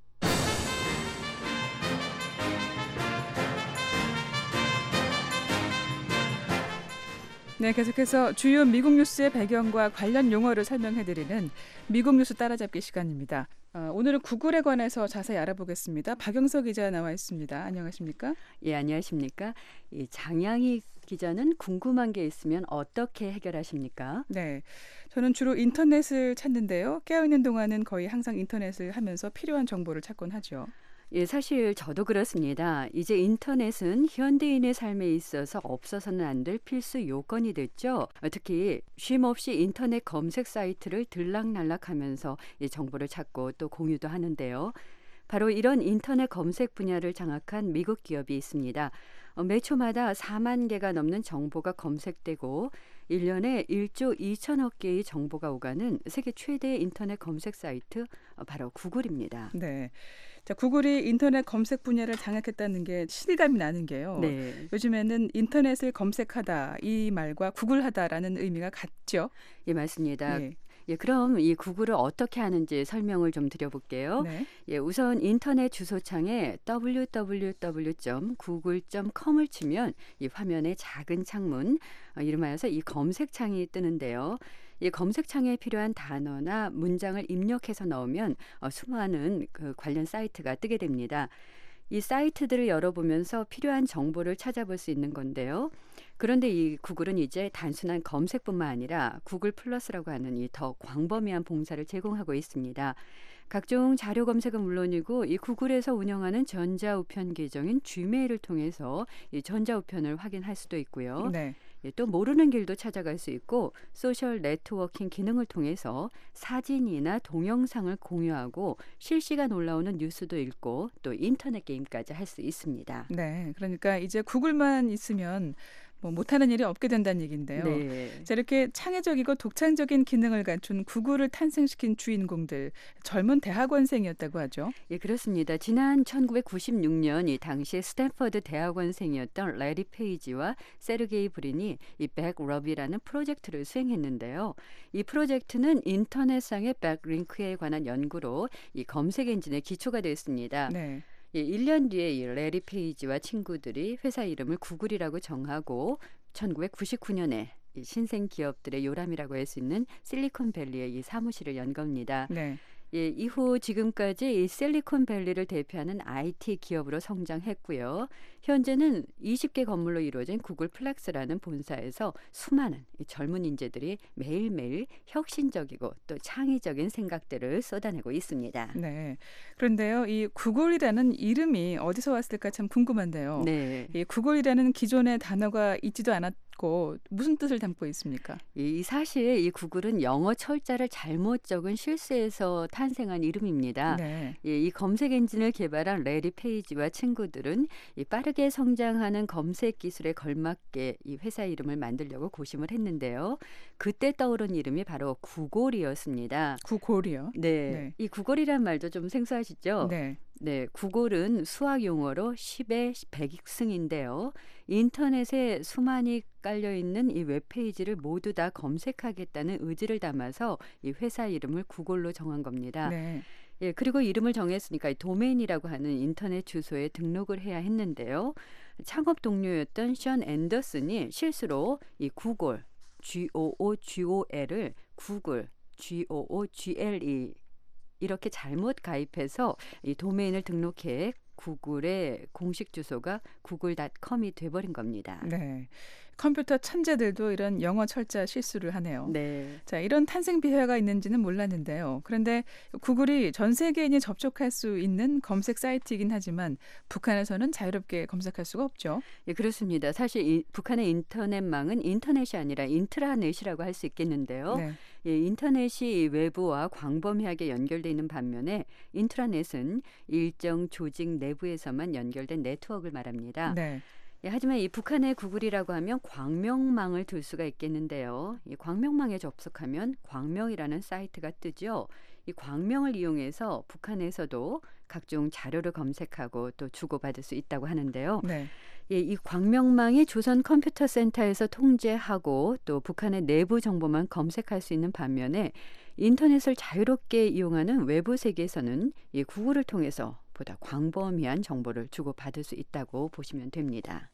네, 계속해서 주요 미국 뉴스의 배경과 관련 용어를 설명해드리는 미국 뉴스 따라잡기 시간입니다. 어, 오늘은 구글에 관해서 자세히 알아보겠습니다. 박영석 기자 나와 있습니다. 안녕하십니까? 예, 안녕하십니까? 이 장양희 기자는 궁금한 게 있으면 어떻게 해결하십니까? 네, 저는 주로 인터넷을 찾는데요. 깨어있는 동안은 거의 항상 인터넷을 하면서 필요한 정보를 찾곤 하죠. 예, 사실 저도 그렇습니다. 이제 인터넷은 현대인의 삶에 있어서 없어서는 안 될 필수 요건이 됐죠. 특히 쉼 없이 인터넷 검색 사이트를 들락날락하면서 이 정보를 찾고 또 공유도 하는데요. 바로 이런 인터넷 검색 분야를 장악한 미국 기업이 있습니다. 매 초마다 사만 개가 넘는 정보가 검색되고 일 년에 일조 이천억 개의 정보가 오가는 세계 최대의 인터넷 검색 사이트 바로 구글입니다. 네. 자, 구글이 인터넷 검색 분야를 장악했다는 게 실감이 나는 게요. 네. 요즘에는 인터넷을 검색하다 이 말과 구글하다라는 의미가 같죠. 예, 맞습니다. 예. 예, 그럼 이 구글을 어떻게 하는지 설명을 좀 드려볼게요. 네. 예, 우선 인터넷 주소창에 더블유 더블유 더블유 점 구글 점 컴을 치면 이 화면에 작은 창문, 어, 이름하여서 이 검색창이 뜨는데요. 이 검색창에 필요한 단어나 문장을 입력해서 넣으면 어, 수많은 그 관련 사이트가 뜨게 됩니다. 이 사이트들을 열어보면서 필요한 정보를 찾아볼 수 있는 건데요. 그런데 이 구글은 이제 단순한 검색뿐만 아니라 구글 플러스라고 하는 이 더 광범위한 봉사를 제공하고 있습니다. 각종 자료 검색은 물론이고 이 구글에서 운영하는 전자우편 계정인 지메일을 통해서 이 전자우편을 확인할 수도 있고요. 네. 예, 또 모르는 길도 찾아갈 수 있고 소셜 네트워킹 기능을 통해서 사진이나 동영상을 공유하고 실시간 올라오는 뉴스도 읽고 또 인터넷 게임까지 할 수 있습니다. 네. 그러니까 이제 구글만 있으면 뭐 못하는 일이 없게 된다는 얘기인데요. 네. 자, 이렇게 창의적이고 독창적인 기능을 갖춘 구글을 탄생시킨 주인공들, 젊은 대학원생이었다고 하죠. 예, 그렇습니다. 지난 천구백구십육 년 이 당시 스탠퍼드 대학원생이었던 레리 페이지와 세르게이 브린이 이 백러비라는 프로젝트를 수행했는데요. 이 프로젝트는 인터넷상의 백링크에 관한 연구로 이 검색 엔진의 기초가 됐습니다. 네. 예, 일 년 뒤에 이 레리 페이지와 친구들이 회사 이름을 구글이라고 정하고 천구백구십구 년에 이 신생 기업들의 요람이라고 할 수 있는 실리콘밸리에 이 사무실을 연 겁니다. 네. 예, 이후 지금까지 이 실리콘밸리를 대표하는 아이티 기업으로 성장했고요. 현재는 이십 개 건물로 이루어진 구글 플렉스라는 본사에서 수많은 이 젊은 인재들이 매일매일 혁신적이고 또 창의적인 생각들을 쏟아내고 있습니다. 네. 그런데요, 이 구글이라는 이름이 어디서 왔을까 참 궁금한데요. 네. 이 구글이라는 기존의 단어가 있지도 않았고 무슨 뜻을 담고 있습니까? 이 사실 이 구글은 영어 철자를 잘못 적은 실수에서 탄생한 이름입니다. 네. 예, 이 검색 엔진을 개발한 레리 페이지와 친구들은 이 빠르게 성장하는 검색 기술에 걸맞게 이 회사 이름을 만들려고 고심을 했는데요. 그때 떠오른 이름이 바로 구글이었습니다. 구글이요? 네, 네. 이 구글이란 말도 좀 생소하시죠? 네. 네, 구글은 수학 용어로 십의 백승인데요. 인터넷에 수많이 깔려 있는 이 웹페이지를 모두 다 검색하겠다는 의지를 담아서 이 회사 이름을 구글로 정한 겁니다. 네. 예, 그리고 이름을 정했으니까 이 도메인이라고 하는 인터넷 주소에 등록을 해야 했는데요. 창업 동료였던 션 앤더슨이 실수로 이 구글, G O O G O L을 구글, G O O G L E 이렇게 잘못 가입해서 이 도메인을 등록해 구글의 공식 주소가 구글 닷컴이 돼버린 겁니다. 네. 컴퓨터 천재들도 이런 영어 철자 실수를 하네요. 네. 자, 이런 탄생 비화가 있는지는 몰랐는데요. 그런데 구글이 전 세계인이 접촉할 수 있는 검색 사이트이긴 하지만 북한에서는 자유롭게 검색할 수가 없죠. 예, 그렇습니다. 사실 이, 북한의 인터넷망은 인터넷이 아니라 인트라넷이라고 할 수 있겠는데요. 네. 예, 인터넷이 외부와 광범위하게 연결되어 있는 반면에 인트라넷은 일정 조직 내부에서만 연결된 네트워크를 말합니다. 네. 예, 하지만 이 북한의 구글이라고 하면 광명망을 둘 수가 있겠는데요. 이 광명망에 접속하면 광명이라는 사이트가 뜨죠. 이 광명을 이용해서 북한에서도 각종 자료를 검색하고 또 주고받을 수 있다고 하는데요. 네. 예, 이 광명망이 조선 컴퓨터 센터에서 통제하고 또 북한의 내부 정보만 검색할 수 있는 반면에 인터넷을 자유롭게 이용하는 외부 세계에서는 이 구글을 통해서 보다 광범위한 정보를 주고받을 수 있다고 보시면 됩니다.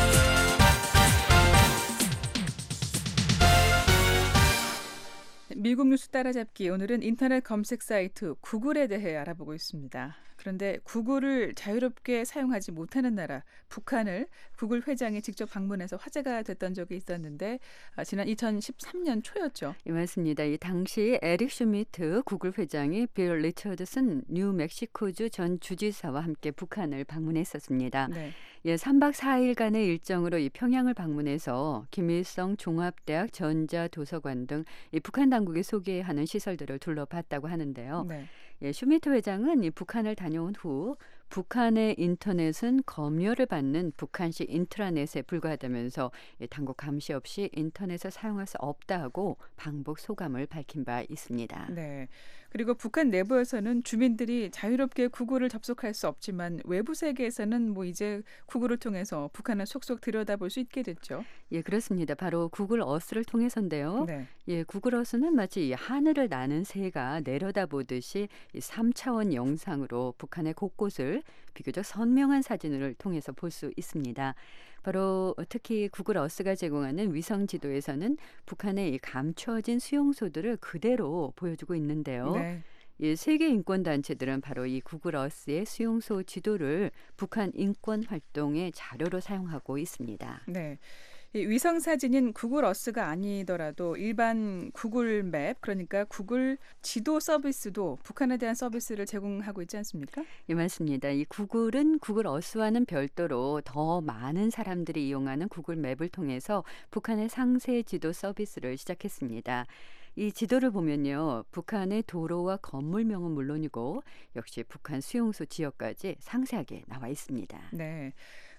미국 뉴스 따라잡기, 오늘은 인터넷 검색 사이트 구글에 대해 알아보고 있습니다. 그런데 구글을 자유롭게 사용하지 못하는 나라 북한을 구글 회장이 직접 방문해서 화제가 됐던 적이 있었는데 아, 지난 이천십삼 년 초였죠. 예, 맞습니다. 이 당시 에릭 슈미트 구글 회장이 빌 리처드슨 뉴멕시코주 전 주지사와 함께 북한을 방문했었습니다. 네. 예, 삼 박 사 일간의 일정으로 이 평양을 방문해서 김일성 종합대학 전자도서관 등 이 북한 당국이 소개하는 시설들을 둘러봤다고 하는데요. 네. 예, 슈미트 회장은 이 북한을 다녀온 후 북한의 인터넷은 검열을 받는 북한식 인트라넷에 불과하다면서 예, 당국 감시 없이 인터넷을 사용할 수 없다고 방북 소감을 밝힌 바 있습니다. 네. 그리고 북한 내부에서는 주민들이 자유롭게 구글을 접속할 수 없지만 외부 세계에서는 뭐 이제 구글을 통해서 북한을 속속 들여다볼 수 있게 됐죠. 예, 그렇습니다. 바로 구글 어스를 통해서인데요. 네. 예, 구글 어스는 마치 이 하늘을 나는 새가 내려다보듯이 이 삼 차원 영상으로 북한의 곳곳을 비교적 선명한 사진을 통해서 볼 수 있습니다. 바로 특히 구글 어스가 제공하는 위성 지도에서는 북한의 이 감춰진 수용소들을 그대로 보여주고 있는데요. 네. 예, 세계 인권 단체들은 바로 이 구글 어스의 수용소 지도를 북한 인권 활동의 자료로 사용하고 있습니다. 네. 이 위성 사진인 구글 어스가 아니더라도 일반 구글 맵, 그러니까 구글 지도 서비스도 북한에 대한 서비스를 제공하고 있지 않습니까? 예, 맞습니다. 이 구글은 구글 어스와는 별도로 더 많은 사람들이 이용하는 구글 맵을 통해서 북한의 상세 지도 서비스를 시작했습니다. 이 지도를 보면요, 북한의 도로와 건물명은 물론이고 역시 북한 수용소 지역까지 상세하게 나와 있습니다. 네.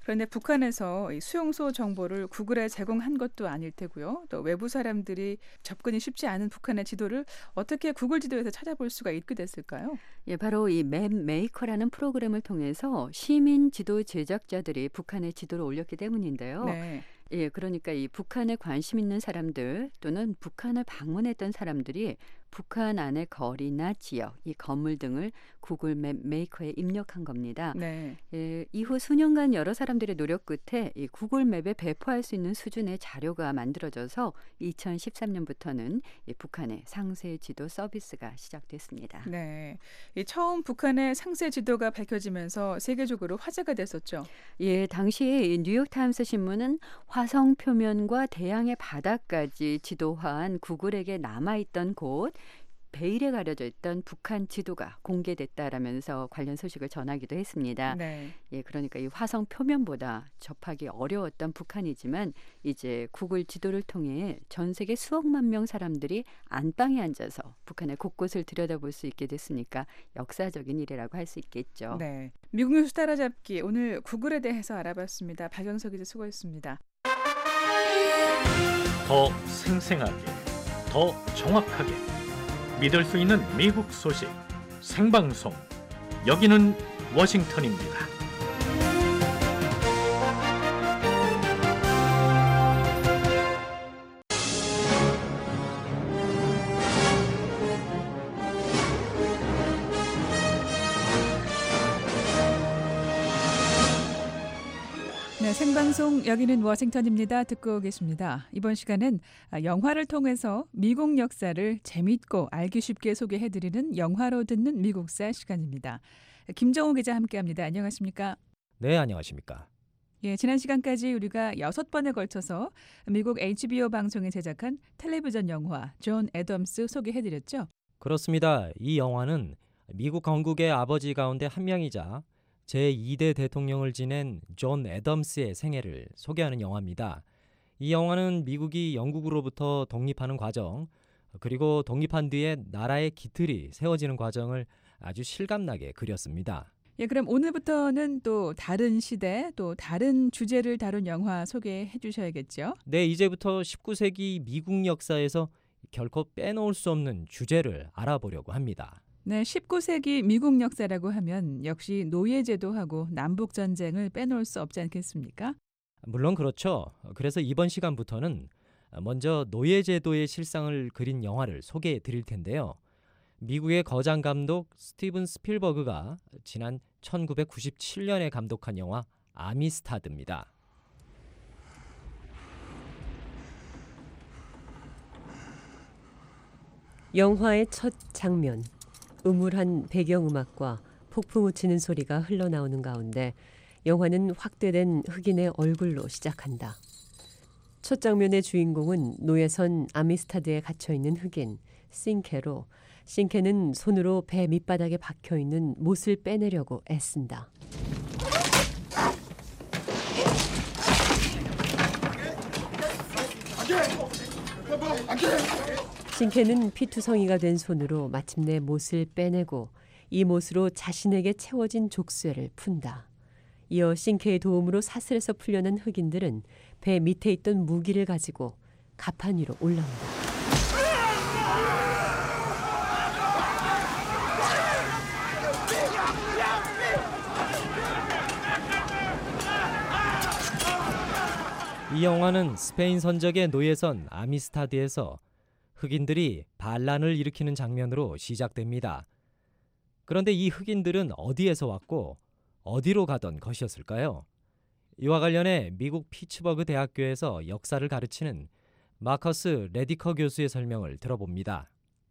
그런데 북한에서 이 수용소 정보를 구글에 제공한 것도 아닐 테고요. 또 외부 사람들이 접근이 쉽지 않은 북한의 지도를 어떻게 구글 지도에서 찾아볼 수가 있게 됐을까요? 예, 바로 이 맵 메이커라는 프로그램을 통해서 시민 지도 제작자들이 북한의 지도를 올렸기 때문인데요. 네. 예, 그러니까 이 북한에 관심 있는 사람들 또는 북한을 방문했던 사람들이 북한 안의 거리나 지역, 이 건물 등을 구글 맵 메이커에 입력한 겁니다. 네. 예, 이후 수년간 여러 사람들의 노력 끝에 이 구글 맵에 배포할 수 있는 수준의 자료가 만들어져서 이천십삼 년부터는 이 북한의 상세 지도 서비스가 시작됐습니다. 네. 이 처음 북한의 상세 지도가 밝혀지면서 세계적으로 화제가 됐었죠. 예, 당시에 이 뉴욕타임스 신문은 화성 표면과 대양의 바다까지 지도화한 구글에게 남아있던 곳 베일에 가려져 있던 북한 지도가 공개됐다라면서 관련 소식을 전하기도 했습니다. 네. 예, 그러니까 이 화성 표면보다 접하기 어려웠던 북한이지만 이제 구글 지도를 통해 전 세계 수억만 명 사람들이 안방에 앉아서 북한의 곳곳을 들여다볼 수 있게 됐으니까 역사적인 일이라고 할 수 있겠죠. 네. 미국 뉴스 따라잡기 오늘 구글에 대해서 알아봤습니다. 박영석 기자 수고했습니다. 더 생생하게, 더 정확하게 믿을 수 있는 미국 소식 생방송. 여기는 워싱턴입니다. 네, 생방송 여기는 워싱턴입니다. 듣고 계십니다. 이번 시간은 영화를 통해서 미국 역사를 재밌고 알기 쉽게 소개해드리는 영화로 듣는 미국사 시간입니다. 김정호 기자 함께합니다. 안녕하십니까? 네, 안녕하십니까? 예, 지난 시간까지 우리가 여섯 번에 걸쳐서 미국 에이치비오 방송에 제작한 텔레비전 영화 존 애덤스 소개해드렸죠? 그렇습니다. 이 영화는 미국 건국의 아버지 가운데 한 명이자 제이 대 대통령을 지낸 존 애덤스의 생애를 소개하는 영화입니다. 이 영화는 미국이 영국으로부터 독립하는 과정, 그리고 독립한 뒤에 나라의 기틀이 세워지는 과정을 아주 실감나게 그렸습니다. 예, 그럼 오늘부터는 또 다른 시대, 또 다른 주제를 다룬 영화 소개해 주셔야겠죠? 네, 이제부터 십구 세기 미국 역사에서 결코 빼놓을 수 없는 주제를 알아보려고 합니다. 네, 십구 세기 미국 역사라고 하면 역시 노예제도하고 남북전쟁을 빼놓을 수 없지 않겠습니까? 물론 그렇죠. 그래서 이번 시간부터는 먼저 노예제도의 실상을 그린 영화를 소개해 드릴 텐데요. 미국의 거장 감독 스티븐 스필버그가 지난 천구백구십칠 년에 감독한 영화 아미스타드입니다. 영화의 첫 장면. 음울한 배경음악과 폭풍 우치는 소리가 흘러나오는 가운데 영화는 확대된 흑인의 얼굴로 시작한다. 첫 장면의 주인공은 노예선 아미스타드에 갇혀있는 흑인 싱케로 싱케는 손으로 배 밑바닥에 박혀있는 못을 빼내려고 애쓴다. 싱케는 피투성이가 된 손으로 마침내 못을 빼내고 이 못으로 자신에게 채워진 족쇄를 푼다. 이어 싱케의 도움으로 사슬에서 풀려난 흑인들은 배 밑에 있던 무기를 가지고 갑판 위로 올라온다. 이 영화는 스페인 선적의 노예선 아미스타드에서 흑인들이 반란을 일으키는 장면으로 시작됩니다. 그런데 이 흑인들은 어디에서 왔고 어디로 가던 것이었을까요? 이와 관련해 미국 피츠버그 대학교에서 역사를 가르치는 마커스 레디커 교수의 설명을 들어봅니다.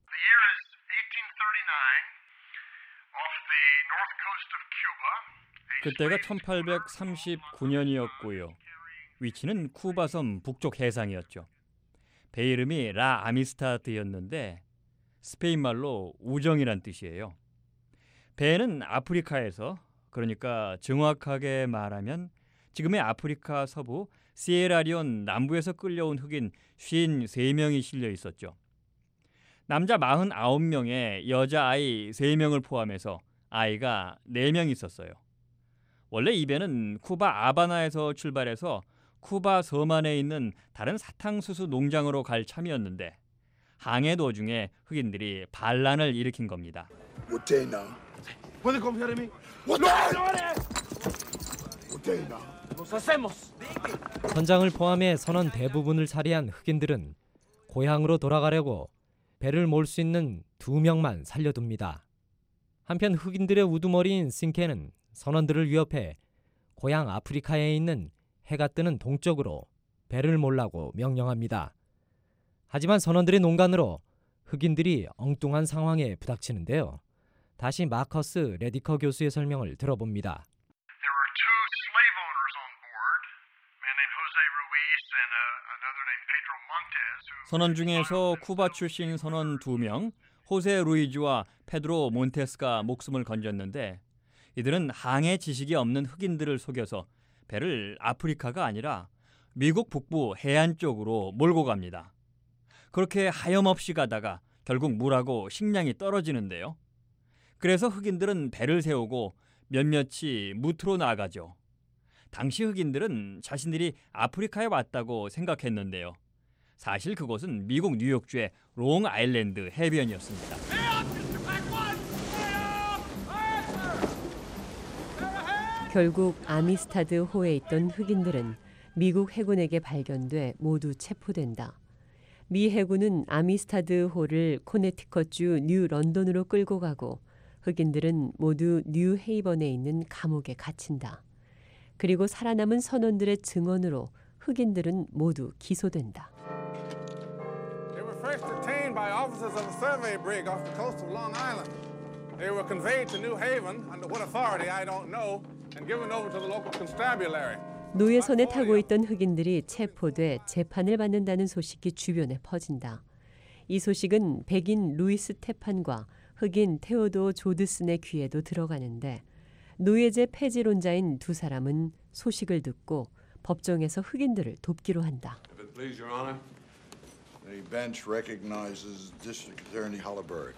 그때가 천팔백삼십구 년이었고요. 위치는 쿠바섬 북쪽 해상이었죠. 배 이름이 라 아미스타드였는데 스페인 말로 우정이란 뜻이에요. 배는 아프리카에서, 그러니까 정확하게 말하면 지금의 아프리카 서부 시에라리온 남부에서 끌려온 흑인 오십삼 명이 실려 있었죠. 남자 사십구 명에 여자아이 세 명을 포함해서 아이가 네 명 있었어요. 원래 이 배는 쿠바 아바나에서 출발해서 쿠바 서만에 있는 다른 사탕수수 농장으로 갈 참이었는데 항해 도중에 흑인들이 반란을 일으킨 겁니다. 선장을 포함해 선원 대부분을 살해한 흑인들은 고향으로 돌아가려고 배를 몰 수 있는 두 명만 살려둡니다. 한편 흑인들의 우두머리인 싱케는 선원들을 위협해 고향 아프리카에 있는 해가 뜨는 동쪽으로 배를 몰라고 명령합니다. 하지만 선원들의 농간으로 흑인들이 엉뚱한 상황에 부닥치는데요. 다시 마커스 레디커 교수의 설명을 들어봅니다. 선원 중에서 쿠바 출신 선원 두 명, 호세 루이즈와 페드로 몬테스가 목숨을 건졌는데 이들은 항해 지식이 없는 흑인들을 속여서 배를 아프리카가 아니라 미국 북부 해안 쪽으로 몰고 갑니다. 그렇게 하염없이 가다가 결국 물하고 식량이 떨어지는데요. 그래서 흑인들은 배를 세우고 몇몇이 무트로 나가죠. 당시 흑인들은 자신들이 아프리카에 왔다고 생각했는데요. 사실 그곳은 미국 뉴욕주의 롱아일랜드 해변이었습니다. 결국 아미스타드 호에 있던 흑인들은 미국 해군에게 발견돼 모두 체포된다. 미 해군은 아미스타드 호를 코네티컷주 뉴 런던으로 끌고 가고 흑인들은 모두 뉴 헤이번에 있는 감옥에 갇힌다. 그리고 살아남은 선원들의 증언으로 흑인들은 모두 기소된다. They were first detained by officers of a survey brig off the coast of Long Island. They were conveyed to New Haven under what authority I don't know and given over to the local constabulary. 노예선에 타고 있던 흑인들이 체포돼 재판을 받는다는 소식이 주변에 퍼진다. 이 소식은 백인 루이스 테판과 흑인 테오도 조드슨의 귀에도 들어가는데 노예제 폐지론자인 두 사람은 소식을 듣고 법정에서 흑인들을 돕기로 한다. If it please your honor, the bench recognizes District Attorney Halliburton.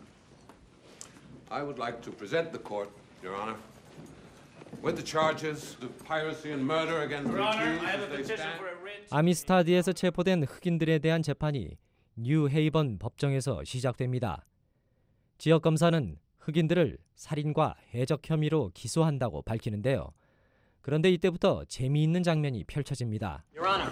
I would like to present the court, your honor, with the charges of piracy and murder against the accused as they stand. 아미스타드에서 체포된 흑인들에 대한 재판이 뉴 헤이번 법정에서 시작됩니다. 지역 검사는 흑인들을 살인과 해적 혐의로 기소한다고 밝히는데요. 그런데 이때부터 재미있는 장면이 펼쳐집니다. Your Honor.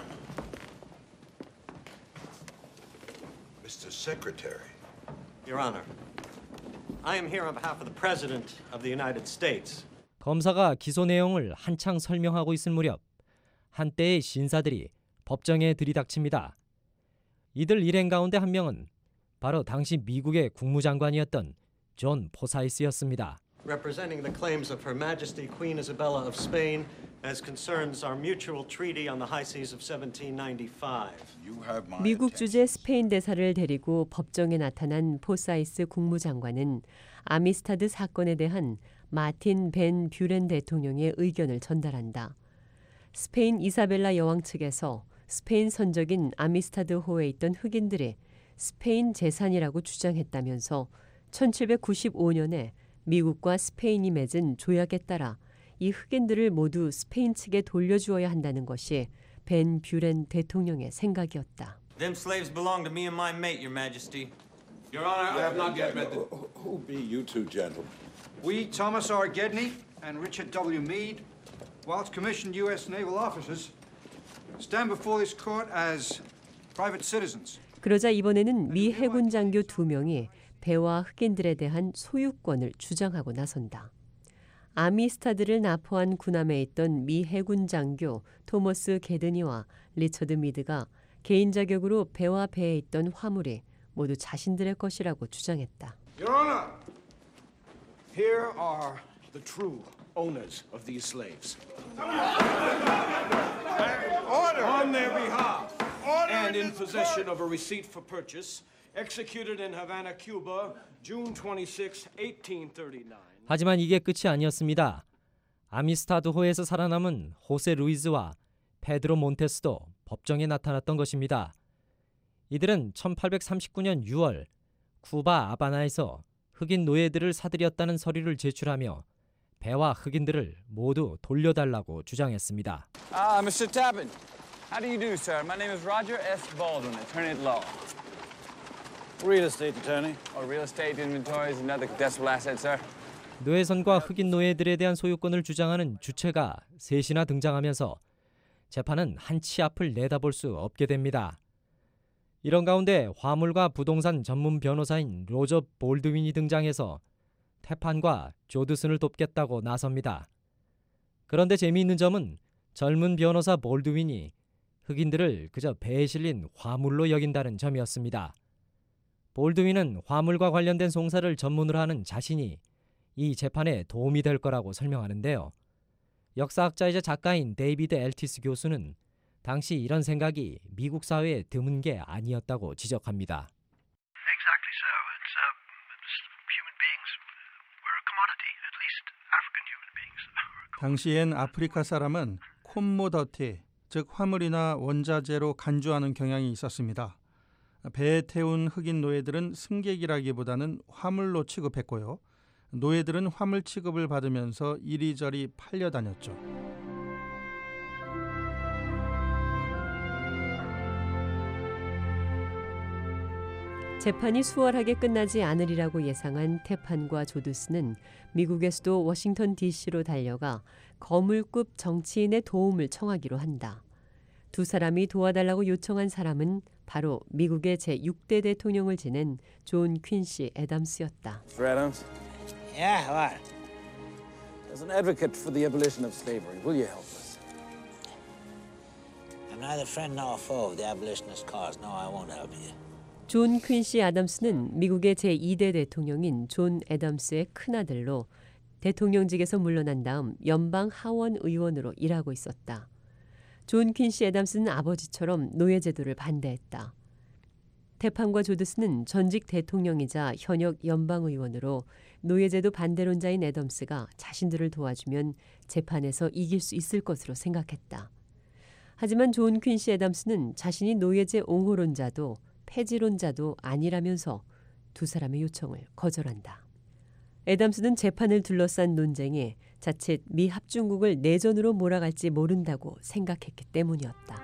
Mister Secretary. Your Honor. I am here on behalf of the President of the United States. 검사가 기소 내용을 한창 설명하고 있을 무렵 한때의 신사들이 법정에 들이닥칩니다. 이들 일행 가운데 한 명은 바로 당시 미국의 국무장관이었던 존 포사이스였습니다. Representing the claims of Her Majesty Queen Isabella of Spain as concerns our mutual treaty on the high seas of seventeen ninety-five. 미국 주재 스페인 대사를 데리고 법정에 나타난 포사이스 국무장관은 아미스타드 사건에 대한 마틴 벤 뷰렌 대통령의 의견을 전달한다. 스페인 이사벨라 여왕 측에서 스페인 선적인 아미스타드호에 있던 흑인들이 스페인 재산이라고 주장했다면서 천칠백구십오 년에 미국과 스페인이 맺은 조약에 따라 이 흑인들을 모두 스페인 측에 돌려주어야 한다는 것이 벤 뷰렌 대통령의 생각이었다. Them slaves belong to me and my mate, Your Majesty. Your Honor, I have not yet met the... Who be you two gentlemen? We, Thomas R. Gedney and Richard W. Meade, whilst commissioned U S naval officers, stand before this court as private citizens. 그러자 이번에는 미 해군 장교 두 명이 배와 흑인들에 대한 소유권을 주장하고 나선다. 아미스타드를 납포한 군함에 있던 미 해군 장교 토머스 게드니와 리처드 미드가 개인 자격으로 배와 배에 있던 화물이 모두 자신들의 것이라고 주장했다. Your Honor, here are the true owners of these slaves. Order on their behalf and in possession of a receipt for purchase executed in Havana, Cuba, June twenty-sixth, eighteen thirty-nine. 하지만 이게 끝이 아니었습니다. 아미스타드호에서 살아남은 호세 루이즈와 페드로 몬테스도 법정에 나타났던 것입니다. 이들은 천팔백삼십구 년 유월 쿠바 아바나에서 흑인 노예들을 사들였다는 서류를 제출하며 배와 흑인들을 모두 돌려달라고 주장했습니다. Ah, Mister Tappan. How do you do, sir? My name is Roger S. Baldwin, attorney at law. Real estate attorney. Oh, real estate inventory is another contestable asset, sir. 노예선과 흑인 노예들에 대한 소유권을 주장하는 주체가 셋이나 등장하면서 재판은 한 치 앞을 내다볼 수 없게 됩니다. 이런 가운데 화물과 부동산 전문 변호사인 로저 볼드윈이 등장해서 태판과 조드슨을 돕겠다고 나섭니다. 그런데 재미있는 점은 젊은 변호사 볼드윈이 흑인들을 그저 배에 실린 화물로 여긴다는 점이었습니다. 볼드윈은 화물과 관련된 송사를 전문으로 하는 자신이 이 재판에 도움이 될 거라고 설명하는데요. 역사학자이자 작가인 데이비드 엘티스 교수는 당시 이런 생각이 미국 사회에 드문 게 아니었다고 지적합니다. Exactly so. It's, uh, human beings were a commodity, at least African human beings. 당시엔 아프리카 사람은 콤모더티, 즉 화물이나 원자재로 간주하는 경향이 있었습니다. 배에 태운 흑인 노예들은 승객이라기보다는 화물로 취급했고요. 노예들은 화물 취급을 받으면서 이리저리 팔려다녔죠. 재판이 수월하게 끝나지 않으리라고 예상한 태판과 조드슨은 미국의 수도 워싱턴 디씨로 달려가 거물급 정치인의 도움을 청하기로 한다. 두 사람이 도와달라고 요청한 사람은 바로 미국의 제육 대 대통령을 지낸 존 퀸시 애덤스였다. Mister Adams? Yeah, what? As an advocate for the abolition of slavery, will you help us? I'm neither friend nor foe of the abolitionist cause. No, I won't help you. 존 퀸시 애덤스는 미국의 제이 대 대통령인 존 애덤스의 큰아들로 대통령직에서 물러난 다음 연방 하원 의원으로 일하고 있었다. 존 퀸시 애덤스는 아버지처럼 노예제도를 반대했다. 태판과 조드슨은 전직 대통령이자 현역 연방의원으로 노예제도 반대론자인 애덤스가 자신들을 도와주면 재판에서 이길 수 있을 것으로 생각했다. 하지만 존 퀸시 애덤스는 자신이 노예제 옹호론자도 폐지론자도 아니라면서 두 사람의 요청을 거절한다. 애덤스는 재판을 둘러싼 논쟁에 자칫 미 합중국을 내전으로 몰아갈지 모른다고 생각했기 때문이었다.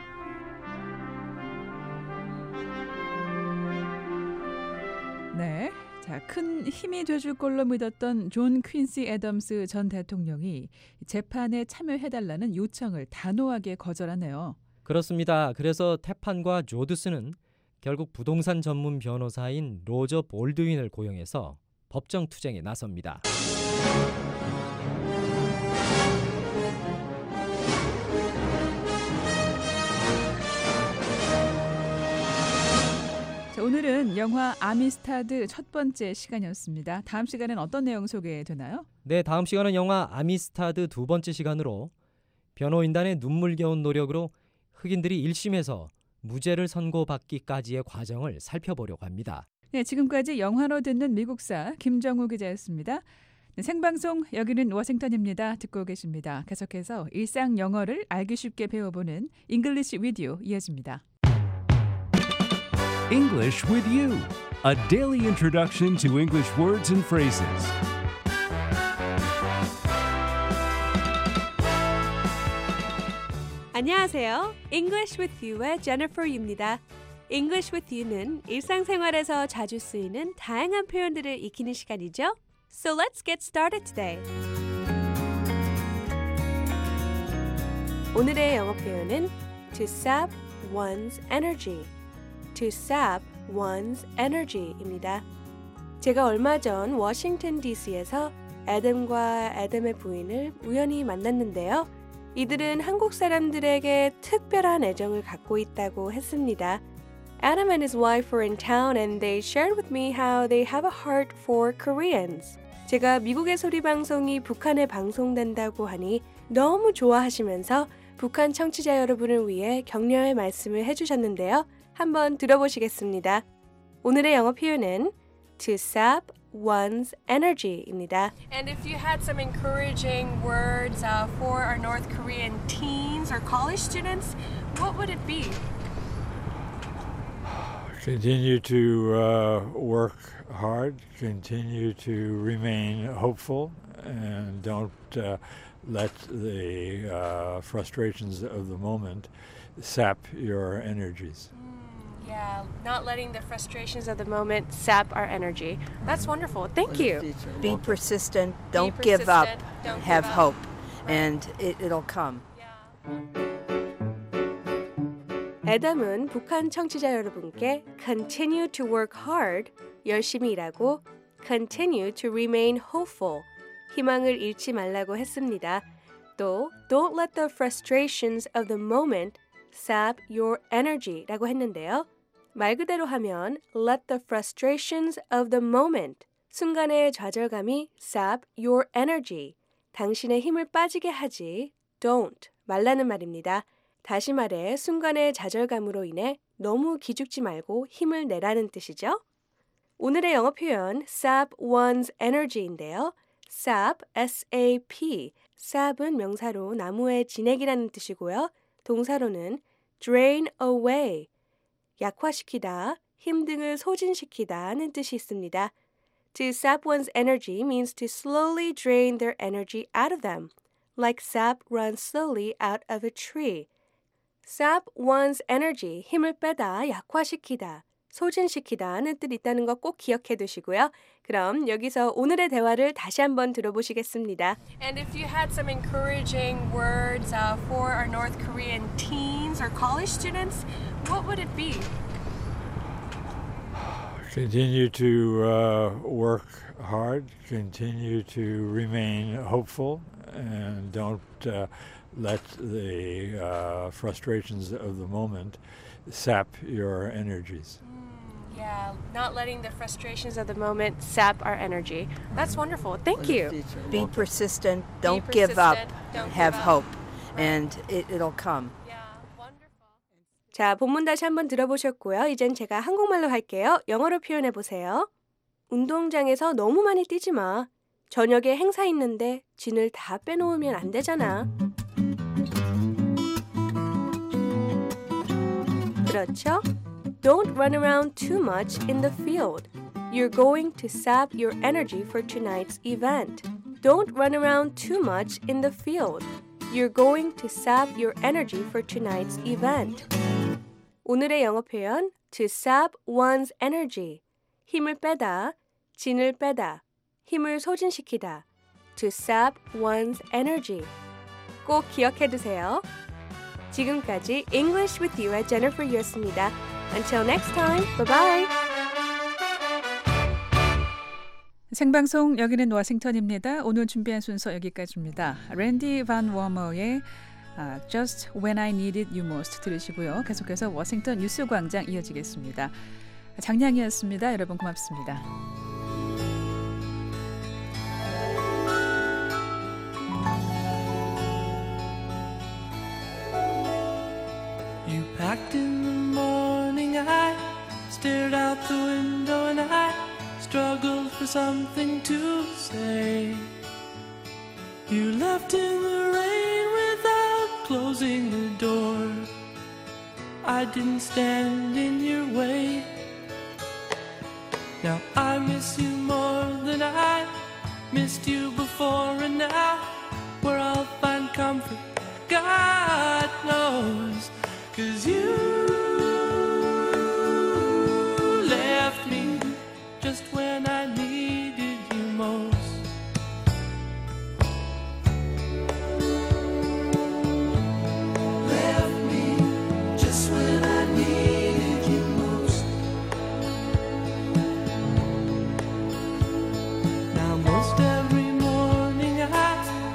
네, 자, 큰 힘이 돼줄 걸로 믿었던 존 퀸시 애덤스 전 대통령이 재판에 참여해달라는 요청을 단호하게 거절하네요. 그렇습니다. 그래서 태판과 조드슨은 결국 부동산 전문 변호사인 로저 볼드윈을 고용해서 법정 투쟁에 나섭니다. 자, 오늘은 영화 아미스타드 첫 번째 시간이었습니다. 다음 시간엔 어떤 내용 소개되나요? 네, 다음 시간은 영화 아미스타드 두 번째 시간으로 변호인단의 눈물겨운 노력으로 흑인들이 일 심에서 무죄를 선고받기까지의 과정을 살펴보려고 합니다. 네, 지금까지 영화로 듣는 미국사 김정우 기자였습니다. 네, 생방송 여기는 워싱턴입니다. 듣고 계십니다. 계속해서 일상 영어를 알기 쉽게 배워보는 English with You 이어집니다. English with You, a daily introduction to English words and phrases. 안녕하세요. English with You의 Jennifer Yu입니다. English with You는 일상생활에서 자주 쓰이는 다양한 표현들을 익히는 시간이죠. So let's get started today. 오늘의 영어 표현은 to sap one's energy. to sap one's energy입니다. 제가 얼마 전 워싱턴 디씨에서 애덤과 애덤의 부인을 우연히 만났는데요. 이들은 한국 사람들에게 특별한 애정을 갖고 있다고 했습니다. Adam and his wife were in town and they shared with me how they have a heart for Koreans. 제가 미국의 소리 방송이 북한에 방송된다고 하니 너무 좋아하시면서 북한 청취자 여러분을 위해 격려의 말씀을 해주셨는데요. 한번 들어보시겠습니다. 오늘의 영어 표현은 to sap one's energy입니다. And if you had some encouraging words uh, for our North Korean teens or college students, what would it be? Continue to uh, work hard, continue to remain hopeful, and don't uh, let the uh, frustrations of the moment sap your energies. Yeah, not letting the frustrations of the moment sap our energy. That's wonderful. Thank you. Be persistent. Don't Be give up. persistent, don't Have give up. hope. And it, it'll come. 애덤은 북한 청취자 여러분께 continue to work hard, 열심히 일하고 continue to remain hopeful, 희망을 잃지 말라고 했습니다. 또 don't let the frustrations of the moment sap your energy라고 했는데요. 말 그대로 하면 let the frustrations of the moment, 순간의 좌절감이 sap your energy, 당신의 힘을 빠지게 하지 don't 말라는 말입니다. 다시 말해 순간의 좌절감으로 인해 너무 기죽지 말고 힘을 내라는 뜻이죠. 오늘의 영어 표현 sap one's energy인데요. sap, S-A-P, sap은 명사로 나무의 진액이라는 뜻이고요. 동사로는 drain away, 약화시키다, 힘 등을 소진시키다는 뜻이 있습니다. To sap one's energy means to slowly drain their energy out of them, like sap runs slowly out of a tree. sap one's energy, 힘을 빼다, 약화시키다, 소진시키다는 뜻이 있다는 거 꼭 기억해 두시고요. 그럼 여기서 오늘의 대화를 다시 한번 들어보시겠습니다. And if you had some encouraging words uh, for our North Korean teens or college students, what would it be? Continue to uh, work hard, continue to remain hopeful, and don't uh, let the uh, frustrations of the moment sap your energies. Yeah, not letting the frustrations of the moment sap our energy. That's wonderful. Thank you. Be persistent. Don't Be give up. persistent, don't Have give up. hope. And it, it'll come. 자, 본문 다시 한번 들어보셨고요. 이젠 제가 한국말로 할게요. 영어로 표현해 보세요. 운동장에서 너무 많이 뛰지 마. 저녁에 행사 있는데 진을 다 빼놓으면 안 되잖아. 그렇죠? Don't run around too much in the field. You're going to sap your energy for tonight's event. Don't run around too much in the field. You're going to sap your energy for tonight's event. 오늘의 영어 표현 to sap one's energy, 힘을 빼다, 진을 빼다, 힘을 소진시키다, to sap one's energy. 꼭 기억해 두세요. 지금까지 English with You의 Jennifer였습니다. Until next time, bye-bye. 생방송 여기는 워싱턴입니다. 오늘 준비한 순서 여기까지입니다. 랜디 반 워머의 아, Just When I Needed You Most 들으시고요. 계속해서 워싱턴 뉴스광장 이어지겠습니다. 장량이었습니다. 여러분 고맙습니다. You packed in the morning, I stared out the window and I struggled for something to say. You left in the rain without closing the door. I didn't stand in your way. Now I miss you more than I missed you before, and now where I'll find comfort, God knows. 'Cause you left me just when I needed you most. Left me just when I needed you most. Now most every morning I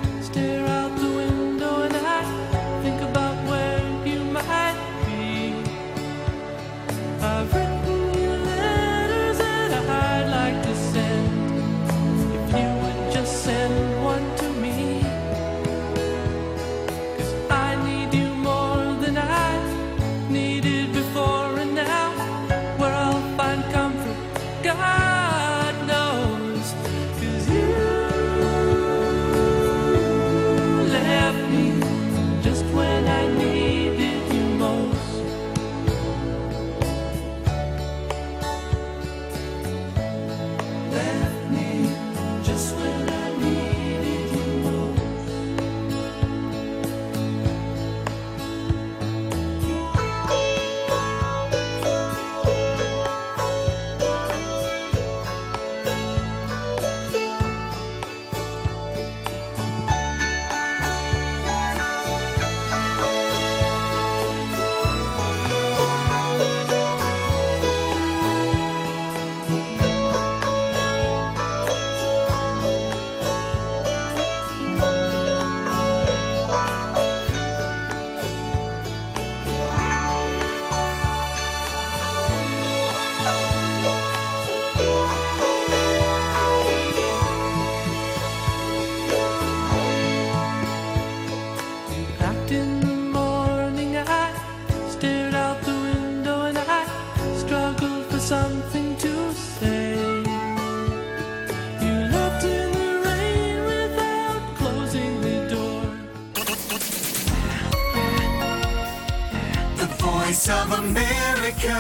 Voice of America,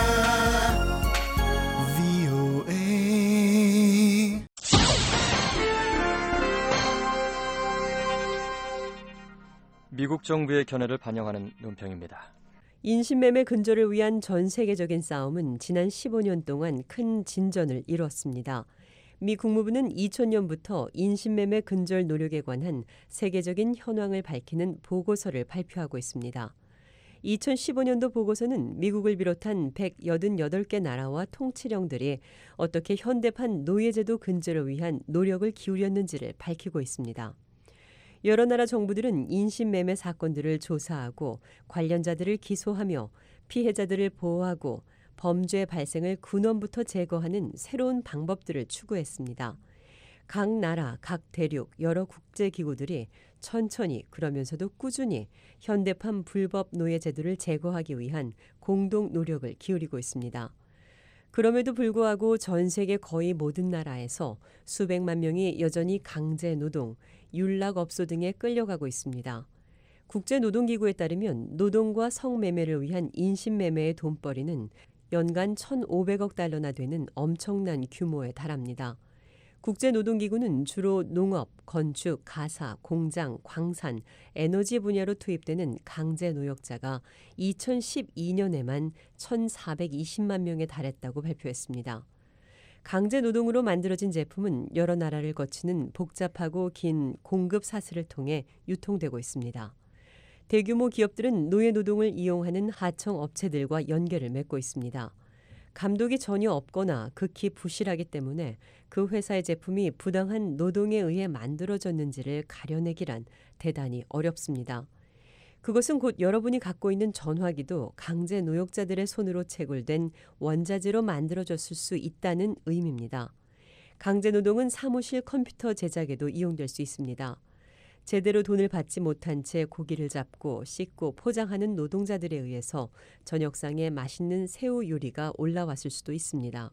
브이오에이. 미국 정부의 견해를 반영하는 논평입니다. 인신매매 근절을 위한 전 세계적인 싸움은 지난 십오 년 동안 큰 진전을 이뤘습니다. 미 국무부는 이천 년부터 인신매매 근절 노력에 관한 세계적인 현황을 밝히는 보고서를 발표하고 있습니다. 이천십오 년도 보고서는 미국을 비롯한 백팔십팔 개 나라와 통치령들이 어떻게 현대판 노예제도 근절을 위한 노력을 기울였는지를 밝히고 있습니다. 여러 나라 정부들은 인신매매 사건들을 조사하고 관련자들을 기소하며 피해자들을 보호하고 범죄 발생을 근원부터 제거하는 새로운 방법들을 추구했습니다. 각 나라, 각 대륙, 여러 국제기구들이 천천히 그러면서도 꾸준히 현대판 불법 노예 제도를 제거하기 위한 공동 노력을 기울이고 있습니다. 그럼에도 불구하고 전 세계 거의 모든 나라에서 수백만 명이 여전히 강제 노동, 윤락업소 등에 끌려가고 있습니다. 국제노동기구에 따르면 노동과 성매매를 위한 인신매매의 돈벌이는 연간 천오백억 달러나 되는 엄청난 규모에 달합니다. 국제노동기구는 주로 농업, 건축, 가사, 공장, 광산, 에너지 분야로 투입되는 강제 노역자가 이천십이 년에만 천사백이십만 명에 달했다고 발표했습니다. 강제 노동으로 만들어진 제품은 여러 나라를 거치는 복잡하고 긴 공급 사슬을 통해 유통되고 있습니다. 대규모 기업들은 노예 노동을 이용하는 하청 업체들과 연결을 맺고 있습니다. 감독이 전혀 없거나 극히 부실하기 때문에 그 회사의 제품이 부당한 노동에 의해 만들어졌는지를 가려내기란 대단히 어렵습니다. 그것은 곧 여러분이 갖고 있는 전화기도 강제 노역자들의 손으로 채굴된 원자재로 만들어졌을 수 있다는 의미입니다. 강제 노동은 사무실 컴퓨터 제작에도 이용될 수 있습니다. 제대로 돈을 받지 못한 채 고기를 잡고 씻고 포장하는 노동자들에 의해서 저녁상에 맛있는 새우 요리가 올라왔을 수도 있습니다.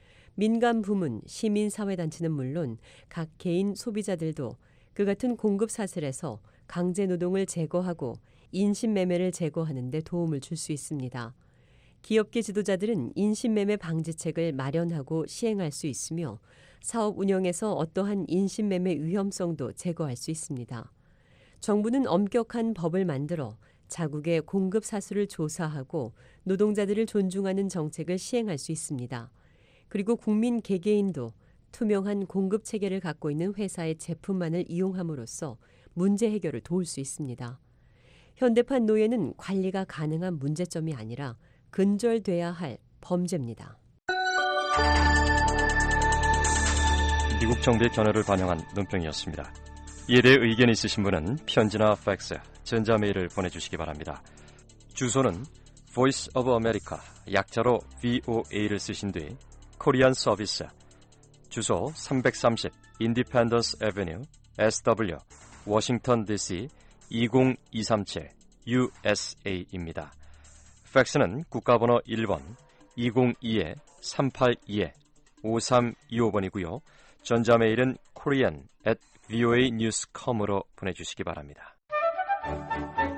민간 부문, 시민사회단체는 물론 각 개인 소비자들도 그 같은 공급 사슬에서 강제 노동을 제거하고 인신매매를 제거하는 데 도움을 줄 수 있습니다. 기업계 지도자들은 인신매매 방지책을 마련하고 시행할 수 있으며 사업 운영에서 어떠한 인신매매 위험성도 제거할 수 있습니다. 정부는 엄격한 법을 만들어 자국의 공급 사슬을 조사하고 노동자들을 존중하는 정책을 시행할 수 있습니다. 그리고 국민 개개인도 투명한 공급 체계를 갖고 있는 회사의 제품만을 이용함으로써 문제 해결을 도울 수 있습니다. 현대판 노예는 관리가 가능한 문제점이 아니라 근절돼야 할 범죄입니다. 미국 정부의 견해를 반영한 논평이었습니다. 이에 대해 의견이 있으신 분은 편지나 팩스, 전자메일을 보내주시기 바랍니다. 주소는 Voice of America, 약자로 브이오에이를 쓰신 뒤 코리안 서비스, 주소 삼백삼십 Independence Avenue, 에스더블유, 워싱턴 디씨 이공이삼칠 유에스에이입니다. 팩스는 국가번호 일 번 이공이 삼팔이 오삼이오 번이고요. 전자메일은 korean at voanews dot com으로 보내주시기 바랍니다.